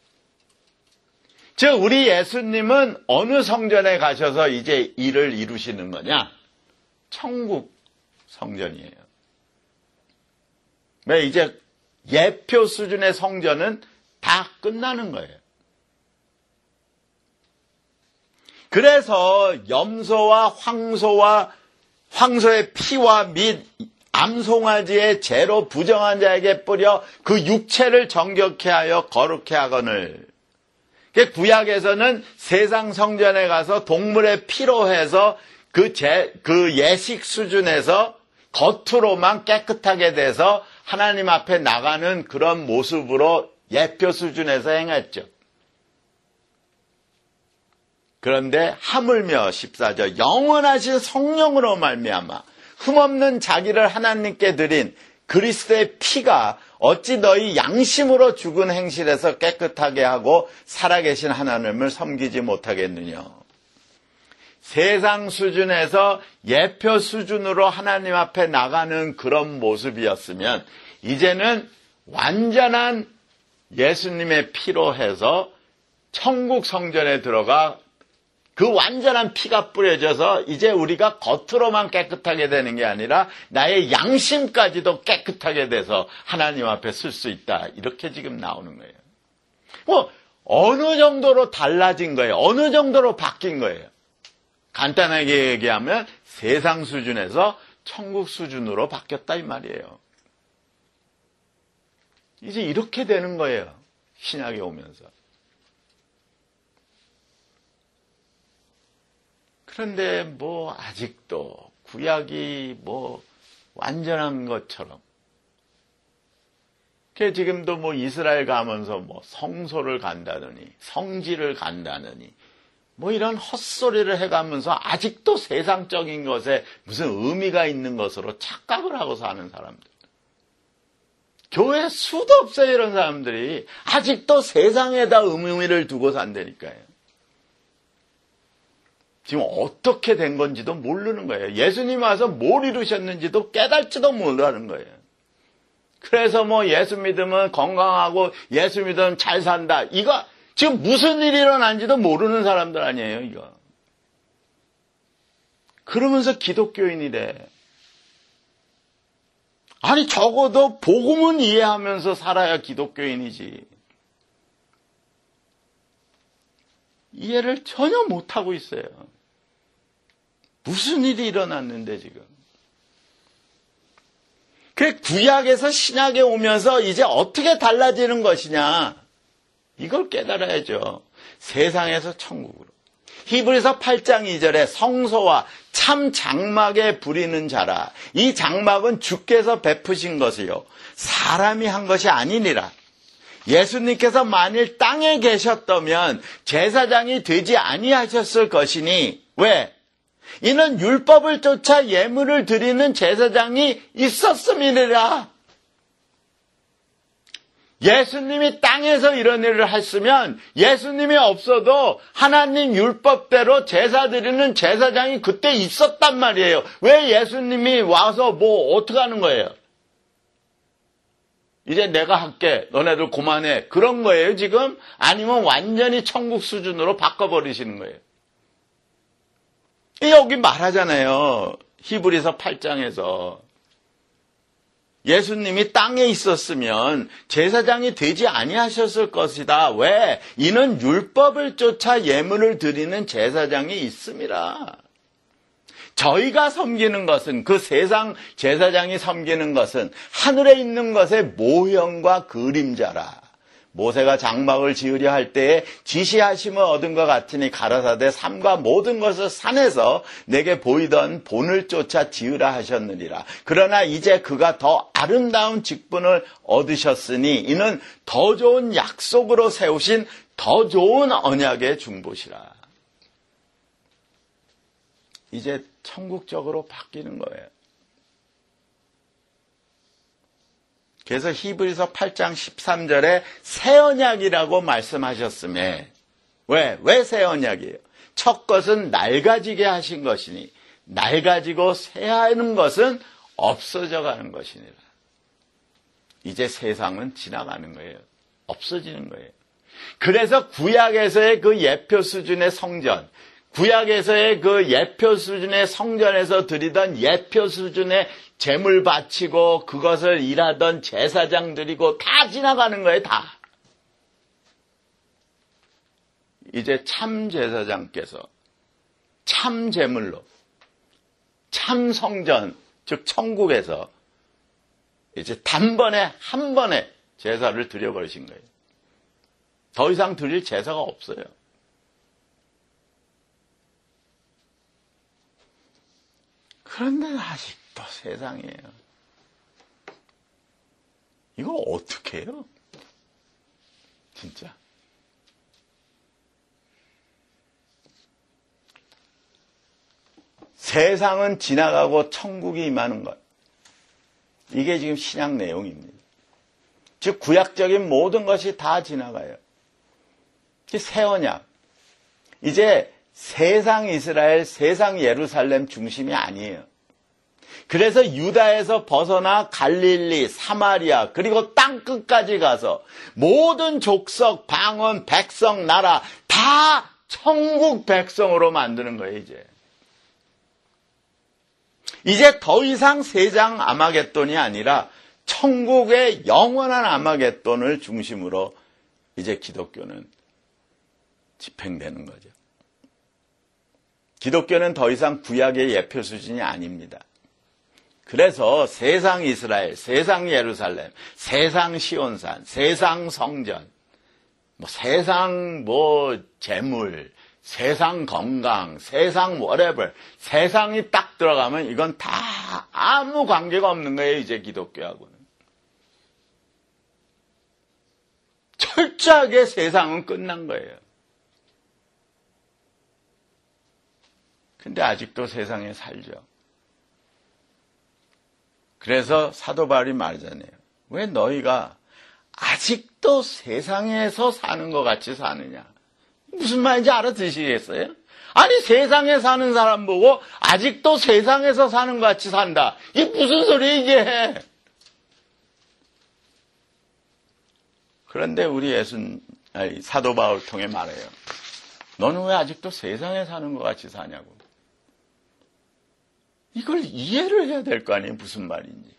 즉 우리 예수님은 어느 성전에 가셔서 이제 일을 이루시는 거냐? 천국 성전이에요. 왜 이제 예표 수준의 성전은 다 끝나는 거예요. 그래서 염소와 황소와 황소의 피와 및 암송아지의 죄로 부정한 자에게 뿌려 그 육체를 정결케 하여 거룩케 하거늘. 구약에서는 세상 성전에 가서 동물의 피로 해서 그, 제, 그 예식 수준에서 겉으로만 깨끗하게 돼서 하나님 앞에 나가는 그런 모습으로 예표 수준에서 행했죠. 그런데 하물며 십사 절 영원하신 성령으로 말미암아 흠없는 자기를 하나님께 드린 그리스도의 피가 어찌 너희 양심으로 죽은 행실에서 깨끗하게 하고 살아계신 하나님을 섬기지 못하겠느냐. 세상 수준에서 예표 수준으로 하나님 앞에 나가는 그런 모습이었으면 이제는 완전한 예수님의 피로 해서 천국 성전에 들어가 그 완전한 피가 뿌려져서 이제 우리가 겉으로만 깨끗하게 되는 게 아니라 나의 양심까지도 깨끗하게 돼서 하나님 앞에 쓸 수 있다. 이렇게 지금 나오는 거예요. 뭐 어느 정도로 달라진 거예요. 어느 정도로 바뀐 거예요. 간단하게 얘기하면 세상 수준에서 천국 수준으로 바뀌었다 이 말이에요. 이제 이렇게 되는 거예요. 신약이 오면서. 그런데 뭐 아직도 구약이 뭐 완전한 것처럼 그 지금도 뭐 이스라엘 가면서 뭐 성소를 간다느니 성지를 간다느니 뭐 이런 헛소리를 해가면서 아직도 세상적인 것에 무슨 의미가 있는 것으로 착각을 하고 사는 사람들. 교회에 수도 없어요, 이런 사람들이. 아직도 세상에다 의미를 두고 산다니까요. 지금 어떻게 된 건지도 모르는 거예요. 예수님 와서 뭘 이루셨는지도 깨달지도 못하는 거예요. 그래서 뭐 예수 믿으면 건강하고 예수 믿으면 잘 산다. 이거 지금 무슨 일이 일어난지도 모르는 사람들 아니에요, 이거. 그러면서 기독교인이래. 아니, 적어도 복음은 이해하면서 살아야 기독교인이지. 이해를 전혀 못하고 있어요. 무슨 일이 일어났는데 지금. 그 구약에서 신약에 오면서 이제 어떻게 달라지는 것이냐. 이걸 깨달아야죠. 세상에서 천국으로. 히브리서 팔 장 이 절에 성소와 참 장막에 부리는 자라. 이 장막은 주께서 베푸신 것이요 사람이 한 것이 아니니라. 예수님께서 만일 땅에 계셨다면 제사장이 되지 아니하셨을 것이니 왜? 이는 율법을 쫓아 예물을 드리는 제사장이 있었음이니라. 예수님이 땅에서 이런 일을 했으면 예수님이 없어도 하나님 율법대로 제사 드리는 제사장이 그때 있었단 말이에요. 왜 예수님이 와서 뭐 어떻게 하는 거예요? 이제 내가 할게. 너네들 그만해. 그런 거예요, 지금? 아니면 완전히 천국 수준으로 바꿔버리시는 거예요. 여기 말하잖아요. 히브리서 팔 장에서. 예수님이 땅에 있었으면 제사장이 되지 아니하셨을 것이다. 왜? 이는 율법을 쫓아 예물을 드리는 제사장이 있음이라. 저희가 섬기는 것은, 그 세상 제사장이 섬기는 것은 하늘에 있는 것의 모형과 그림자라. 모세가 장막을 지으려 할 때에 지시하심을 얻은 것 같으니 가라사대 삼가 모든 것을 산에서 내게 보이던 본을 쫓아 지으라 하셨느니라. 그러나 이제 그가 더 아름다운 직분을 얻으셨으니 이는 더 좋은 약속으로 세우신 더 좋은 언약의 중보시라. 이제 천국적으로 바뀌는 거예요. 그래서 히브리서 팔 장 십삼 절에 새 언약이라고 말씀하셨음에 왜? 왜 새 언약이에요? 첫 것은 낡아지게 하신 것이니 낡아지고 새하는 것은 없어져 가는 것이니라. 이제 세상은 지나가는 거예요. 없어지는 거예요. 그래서 구약에서의 그 예표 수준의 성전, 구약에서의 그 예표 수준의 성전에서 드리던 예표 수준의 제물 바치고 그것을 일하던 제사장 드리고 다 지나가는 거예요, 다. 이제 참 제사장께서 참 제물로 참 성전, 즉 천국에서 이제 단번에 한 번에 제사를 드려버리신 거예요. 더 이상 드릴 제사가 없어요. 그런데 아직도 세상이에요. 이거 어떻게 해요? 진짜. 세상은 지나가고 천국이 임하는 것. 이게 지금 신약 내용입니다. 즉 구약적인 모든 것이 다 지나가요. 새 언약. 이제 세상 이스라엘, 세상 예루살렘 중심이 아니에요. 그래서 유다에서 벗어나 갈릴리, 사마리아, 그리고 땅끝까지 가서 모든 족속, 방언, 백성, 나라 다 천국 백성으로 만드는 거예요, 이제. 이제 더 이상 세상 아마겟돈이 아니라 천국의 영원한 아마겟돈을 중심으로 이제 기독교는 집행되는 거죠. 기독교는 더 이상 구약의 예표 수준이 아닙니다. 그래서 세상 이스라엘, 세상 예루살렘, 세상 시온산, 세상 성전, 뭐 세상 뭐 재물, 세상 건강, 세상 whatever, 세상이 딱 들어가면 이건 다 아무 관계가 없는 거예요, 이제 기독교하고는. 철저하게 세상은 끝난 거예요. 근데 아직도 세상에 살죠. 그래서 사도 바울이 말하잖아요. 왜 너희가 아직도 세상에서 사는 것 같이 사느냐? 무슨 말인지 알아듣시겠어요? 아니, 세상에 사는 사람 보고 아직도 세상에서 사는 것 같이 산다. 이게 무슨 소리야, 이게? 그런데 우리 예수, 아니, 사도 바울 통해 말해요. 너는 왜 아직도 세상에 사는 것 같이 사냐고. 이걸 이해를 해야 될 거 아니에요, 무슨 말인지.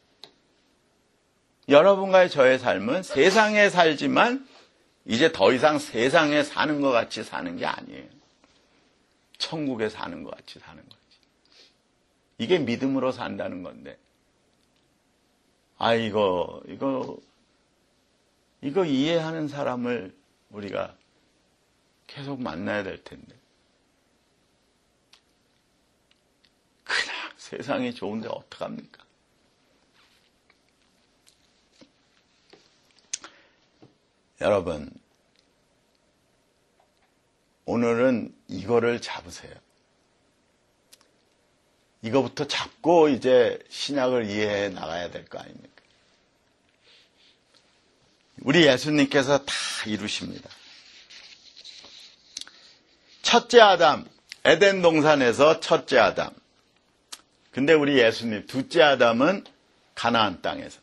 여러분과의 저의 삶은 세상에 살지만 이제 더 이상 세상에 사는 것 같이 사는 게 아니에요. 천국에 사는 것 같이 사는 거지. 이게 믿음으로 산다는 건데. 아, 이거, 이거, 이거 이해하는 사람을 우리가 계속 만나야 될 텐데. 그냥 세상이 좋은데 어떡합니까? 여러분, 오늘은 이거를 잡으세요. 이거부터 잡고 이제 신약을 이해해 나가야 될 거 아닙니까? 우리 예수님께서 다 이루십니다. 첫째 아담, 에덴 동산에서 첫째 아담. 근데 우리 예수님, 둘째 아담은 가나안 땅에서.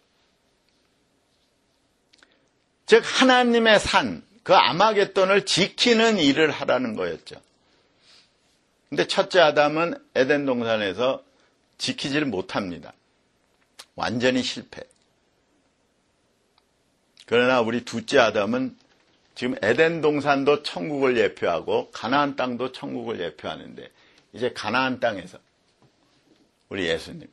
즉 하나님의 산, 그 아마겟돈을 지키는 일을 하라는 거였죠. 근데 첫째 아담은 에덴 동산에서 지키지를 못합니다. 완전히 실패. 그러나 우리 둘째 아담은 지금 에덴 동산도 천국을 예표하고 가나안 땅도 천국을 예표하는데 이제 가나안 땅에서 우리 예수님,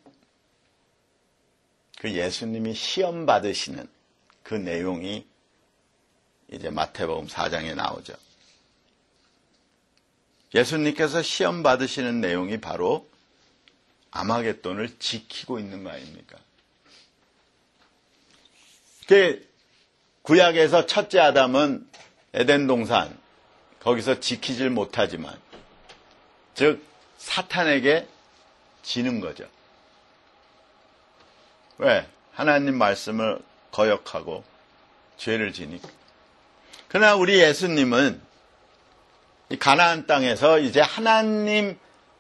그 예수님이 시험 받으시는 그 내용이 이제 마태복음 사 장에 나오죠. 예수님께서 시험 받으시는 내용이 바로 아마겟돈을 지키고 있는 거 아닙니까? 그 구약에서 첫째 아담은 에덴 동산 거기서 지키질 못하지만, 즉 사탄에게 지는 거죠. 왜? 하나님 말씀을 거역하고 죄를 지니까. 그러나 우리 예수님은 이 가나안 땅에서 이제 하나님,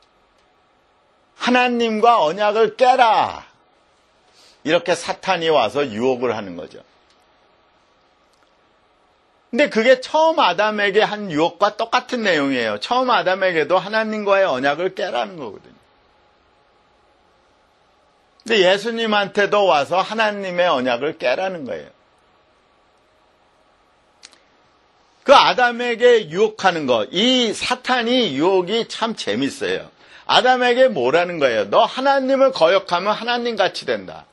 하나님과 언약을 깨라. 이렇게 사탄이 와서 유혹을 하는 거죠. 근데 그게 처음 아담에게 한 유혹과 똑같은 내용이에요. 처음 아담에게도 하나님과의 언약을 깨라는 거거든요. 근데 예수님한테도 와서 하나님의 언약을 깨라는 거예요. 그 아담에게 유혹하는 거, 이 사탄이 유혹이 참 재밌어요. 아담에게 뭐라는 거예요? 너 하나님을 거역하면 하나님같이 된다.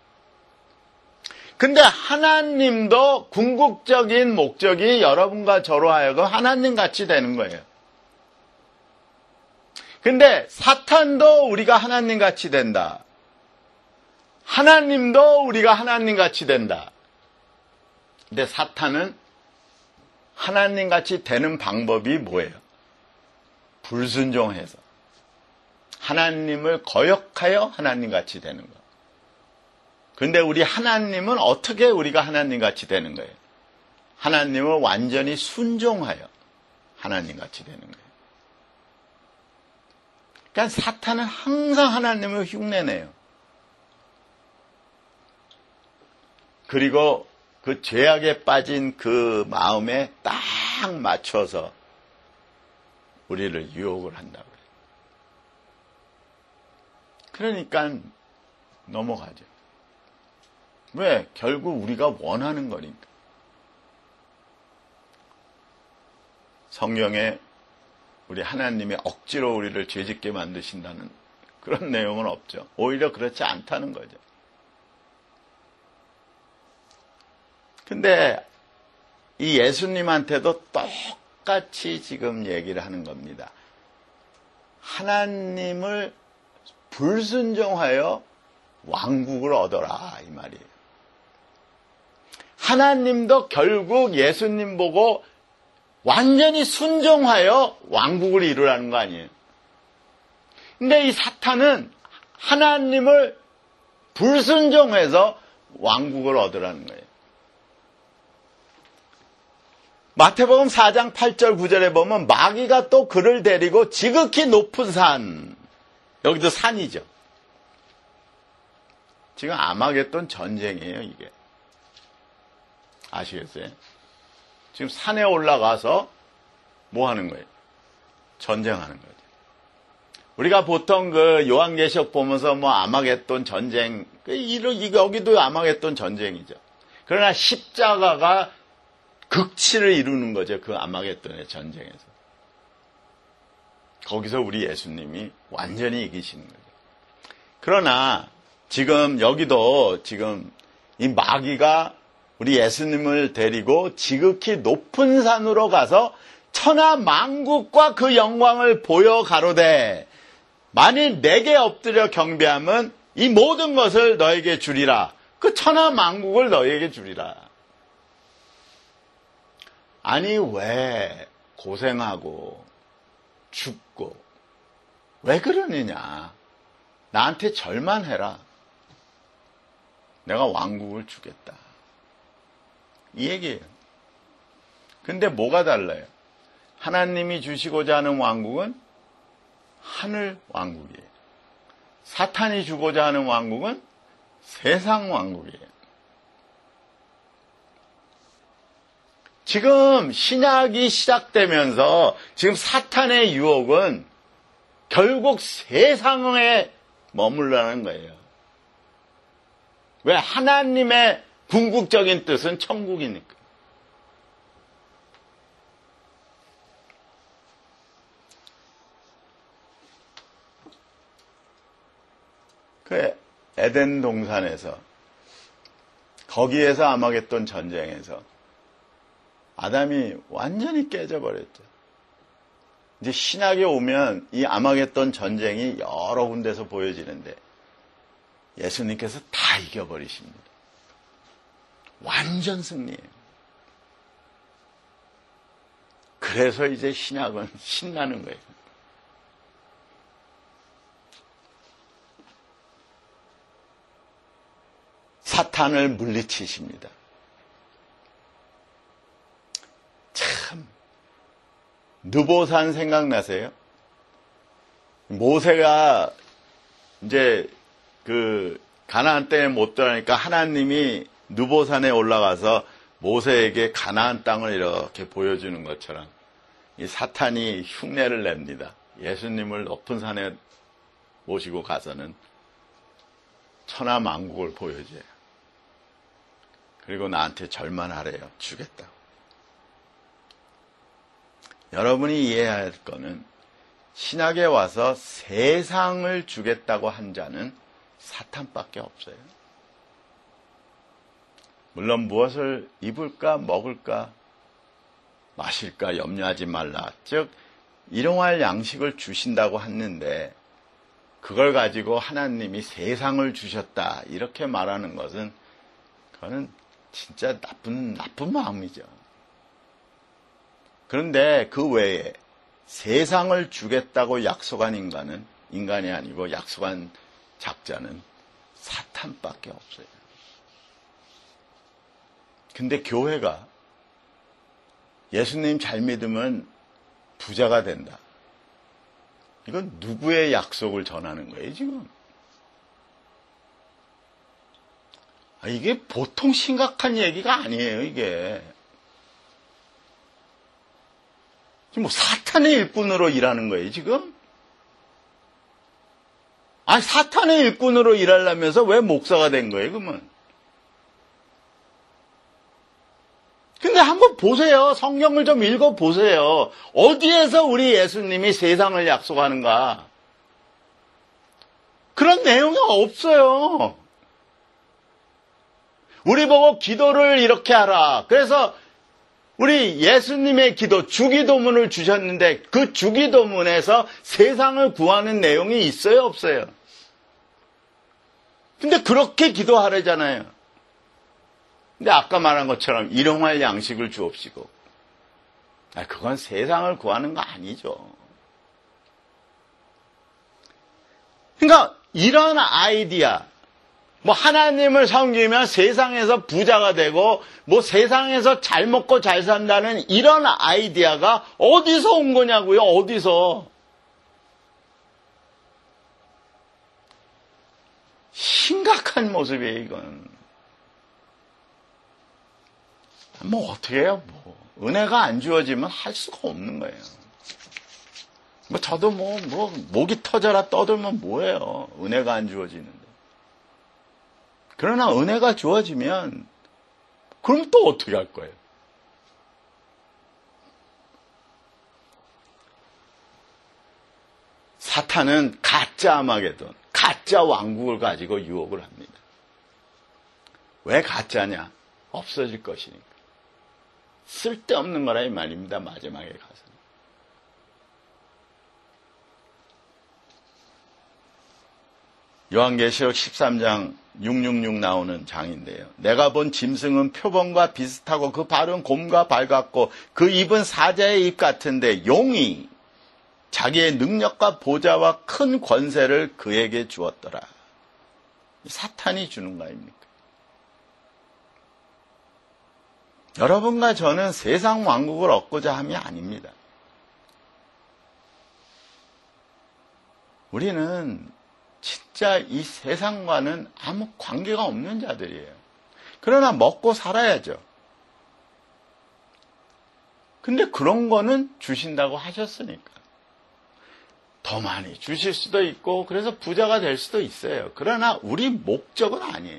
근데 하나님도 궁극적인 목적이 여러분과 저로 하여금 하나님같이 되는 거예요. 근데 사탄도 우리가 하나님같이 된다. 하나님도 우리가 하나님같이 된다. 근데 사탄은 하나님같이 되는 방법이 뭐예요? 불순종해서 하나님을 거역하여 하나님같이 되는 거. 근데 우리 하나님은 어떻게 우리가 하나님같이 되는 거예요? 하나님을 완전히 순종하여 하나님같이 되는 거예요. 그러니까 사탄은 항상 하나님을 흉내내요. 그리고 그 죄악에 빠진 그 마음에 딱 맞춰서 우리를 유혹을 한다고 그래요. 그러니까 넘어가죠. 왜? 결국 우리가 원하는 거니까. 성경에 우리 하나님이 억지로 우리를 죄짓게 만드신다는 그런 내용은 없죠. 오히려 그렇지 않다는 거죠. 근데 이 예수님한테도 똑같이 지금 얘기를 하는 겁니다. 하나님을 불순종하여 왕국을 얻어라 이 말이에요. 하나님도 결국 예수님 보고 완전히 순종하여 왕국을 이루라는 거 아니에요. 근데 이 사탄은 하나님을 불순종해서 왕국을 얻으라는 거예요. 마태복음 사 장 팔 절 구 절에 보면 마귀가 또 그를 데리고 지극히 높은 산, 여기도 산이죠. 지금 아마겟돈 전쟁이에요, 이게. 아시겠어요? 지금 산에 올라가서 뭐 하는 거예요? 전쟁하는 거죠. 우리가 보통 그 요한계시록 보면서 뭐 아마겟돈 전쟁, 여기도 아마겟돈 전쟁이죠. 그러나 십자가가 극치를 이루는 거죠. 그 아마겟돈의 전쟁에서. 거기서 우리 예수님이 완전히 이기시는 거죠. 그러나 지금 여기도 지금 이 마귀가 우리 예수님을 데리고 지극히 높은 산으로 가서 천하 만국과 그 영광을 보여 가로되 만일 내게 엎드려 경배하면 이 모든 것을 너에게 주리라. 그 천하 만국을 너에게 주리라. 아니 왜 고생하고 죽고 왜 그러느냐. 나한테 절만 해라. 내가 왕국을 주겠다. 이 얘기예요. 근데 뭐가 달라요? 하나님이 주시고자 하는 왕국은 하늘 왕국이에요. 사탄이 주고자 하는 왕국은 세상 왕국이에요. 지금 신약이 시작되면서 지금 사탄의 유혹은 결국 세상에 머물러는 거예요. 왜? 하나님의 궁극적인 뜻은 천국이니까. 그 에덴 동산에서 거기에서 아마겟돈 전쟁에서 아담이 완전히 깨져버렸죠. 이제 신약에 오면 이 아마겟돈 전쟁이 여러 군데서 보여지는데 예수님께서 다 이겨버리십니다. 완전 승리예요. 그래서 이제 신약은 신나는 거예요. 사탄을 물리치십니다. 참, 느보산 생각나세요? 모세가 이제 그 가나안 땅에 못 들어가니까 하나님이 느보산에 올라가서 모세에게 가나안 땅을 이렇게 보여주는 것처럼 이 사탄이 흉내를 냅니다. 예수님을 높은 산에 모시고 가서는 천하 만국을 보여줘요. 그리고 나한테 절만하래요. 주겠다고. 여러분이 이해해야 할 거는 신약에 와서 세상을 주겠다고 한 자는 사탄밖에 없어요. 물론 무엇을 입을까 먹을까 마실까 염려하지 말라. 즉 일용할 양식을 주신다고 했는데 그걸 가지고 하나님이 세상을 주셨다 이렇게 말하는 것은 그거는 진짜 나쁜 나쁜 마음이죠. 그런데 그 외에 세상을 주겠다고 약속한 인간은 인간이 아니고 약속한 작자는 사탄밖에 없어요. 근데 교회가 예수님 잘 믿으면 부자가 된다. 이건 누구의 약속을 전하는 거예요, 지금? 아, 이게 보통 심각한 얘기가 아니에요, 이게. 지금 뭐 사탄의 일꾼으로 일하는 거예요, 지금? 아니, 사탄의 일꾼으로 일하려면서 왜 목사가 된 거예요, 그러면? 근데 한번 보세요. 성경을 좀 읽어보세요. 어디에서 우리 예수님이 세상을 약속하는가? 그런 내용이 없어요. 우리 보고 기도를 이렇게 하라. 그래서 우리 예수님의 기도, 주기도문을 주셨는데 그 주기도문에서 세상을 구하는 내용이 있어요, 없어요? 근데 그렇게 기도하라잖아요. 근데 아까 말한 것처럼 일용할 양식을 주옵시고, 아, 그건 세상을 구하는 거 아니죠. 그러니까 이런 아이디어, 뭐 하나님을 섬기면 세상에서 부자가 되고 뭐 세상에서 잘 먹고 잘 산다는 이런 아이디어가 어디서 온 거냐고요. 어디서. 심각한 모습이에요, 이건. 뭐 어떻게 해요, 뭐. 은혜가 안 주어지면 할 수가 없는 거예요. 뭐 저도 뭐, 뭐, 목이 터져라 떠들면 뭐예요. 은혜가 안 주어지는데. 그러나 은혜가 주어지면, 그럼 또 어떻게 할 거예요? 사탄은 가짜 아마게돈, 가짜 왕국을 가지고 유혹을 합니다. 왜 가짜냐? 없어질 것이니까. 쓸데없는 거라 이 말입니다. 마지막에 가서. 요한계시록 십삼 장 육백육십육 나오는 장인데요. 내가 본 짐승은 표범과 비슷하고 그 발은 곰과 발 같고 그 입은 사자의 입 같은데 용이 자기의 능력과 보좌와 큰 권세를 그에게 주었더라. 사탄이 주는 거 아닙니까? 여러분과 저는 세상 왕국을 얻고자 함이 아닙니다. 우리는 진짜 이 세상과는 아무 관계가 없는 자들이에요. 그러나 먹고 살아야죠. 근데 그런 거는 주신다고 하셨으니까. 더 많이 주실 수도 있고 그래서 부자가 될 수도 있어요. 그러나 우리 목적은 아니에요.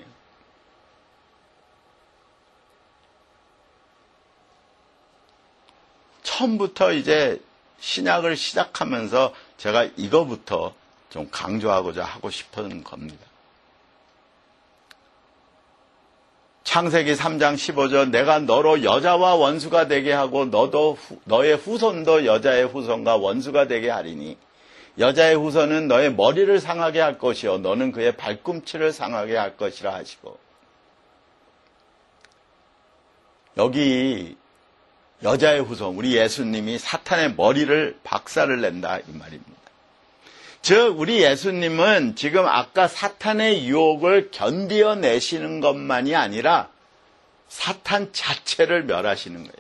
처음부터 이제 신약을 시작하면서 제가 이거부터 좀 강조하고자 하고 싶은 겁니다. 창세기 삼 장 십오 절 내가 너로 여자와 원수가 되게 하고 너도 후, 너의 후손도 여자의 후손과 원수가 되게 하리니 여자의 후손은 너의 머리를 상하게 할 것이요 너는 그의 발꿈치를 상하게 할 것이라 하시고 여기 여자의 후손 우리 예수님이 사탄의 머리를 박살을 낸다 이 말입니다. 즉 우리 예수님은 지금 아까 사탄의 유혹을 견디어내시는 것만이 아니라 사탄 자체를 멸하시는 거예요.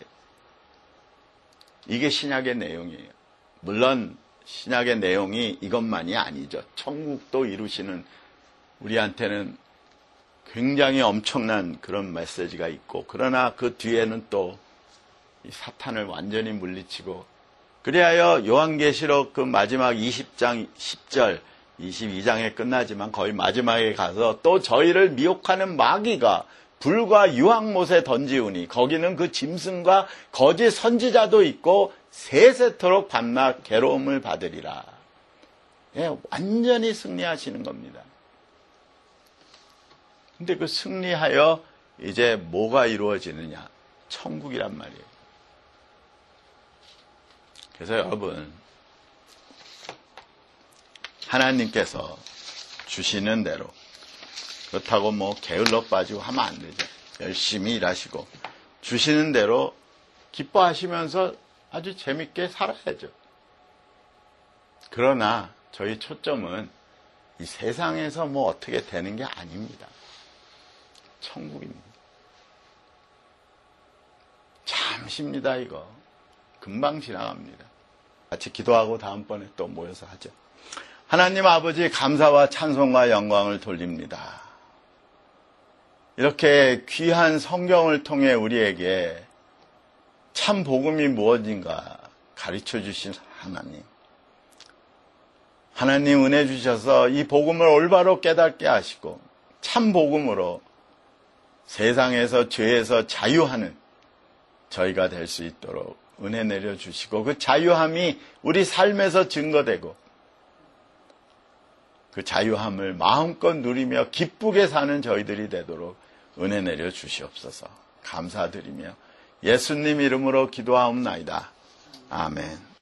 이게 신약의 내용이에요. 물론 신약의 내용이 이것만이 아니죠. 천국도 이루시는 우리한테는 굉장히 엄청난 그런 메시지가 있고 그러나 그 뒤에는 또 이 사탄을 완전히 물리치고 그리하여 요한계시록 그 마지막 이십 장 십 절 이십이 장에 끝나지만 거의 마지막에 가서 또 저희를 미혹하는 마귀가 불과 유황못에 던지우니 거기는 그 짐승과 거짓 선지자도 있고 세세토록 밤낮 괴로움을 받으리라. 예, 완전히 승리하시는 겁니다. 근데 그 승리하여 이제 뭐가 이루어지느냐? 천국이란 말이에요. 그래서 여러분 하나님께서 주시는 대로 그렇다고 뭐 게을러 빠지고 하면 안 되죠. 열심히 일하시고 주시는 대로 기뻐하시면서 아주 재밌게 살아야죠. 그러나 저희 초점은 이 세상에서 뭐 어떻게 되는 게 아닙니다. 천국입니다. 잠시입니다 이거. 금방 지나갑니다. 같이 기도하고 다음번에 또 모여서 하죠. 하나님 아버지 감사와 찬송과 영광을 돌립니다. 이렇게 귀한 성경을 통해 우리에게 참 복음이 무엇인가 가르쳐 주신 하나님. 하나님 은혜 주셔서 이 복음을 올바로 깨닫게 하시고 참 복음으로 세상에서 죄에서 자유하는 저희가 될 수 있도록 은혜 내려주시고 그 자유함이 우리 삶에서 증거되고 그 자유함을 마음껏 누리며 기쁘게 사는 저희들이 되도록 은혜 내려주시옵소서. 감사드리며 예수님 이름으로 기도하옵나이다. 아멘.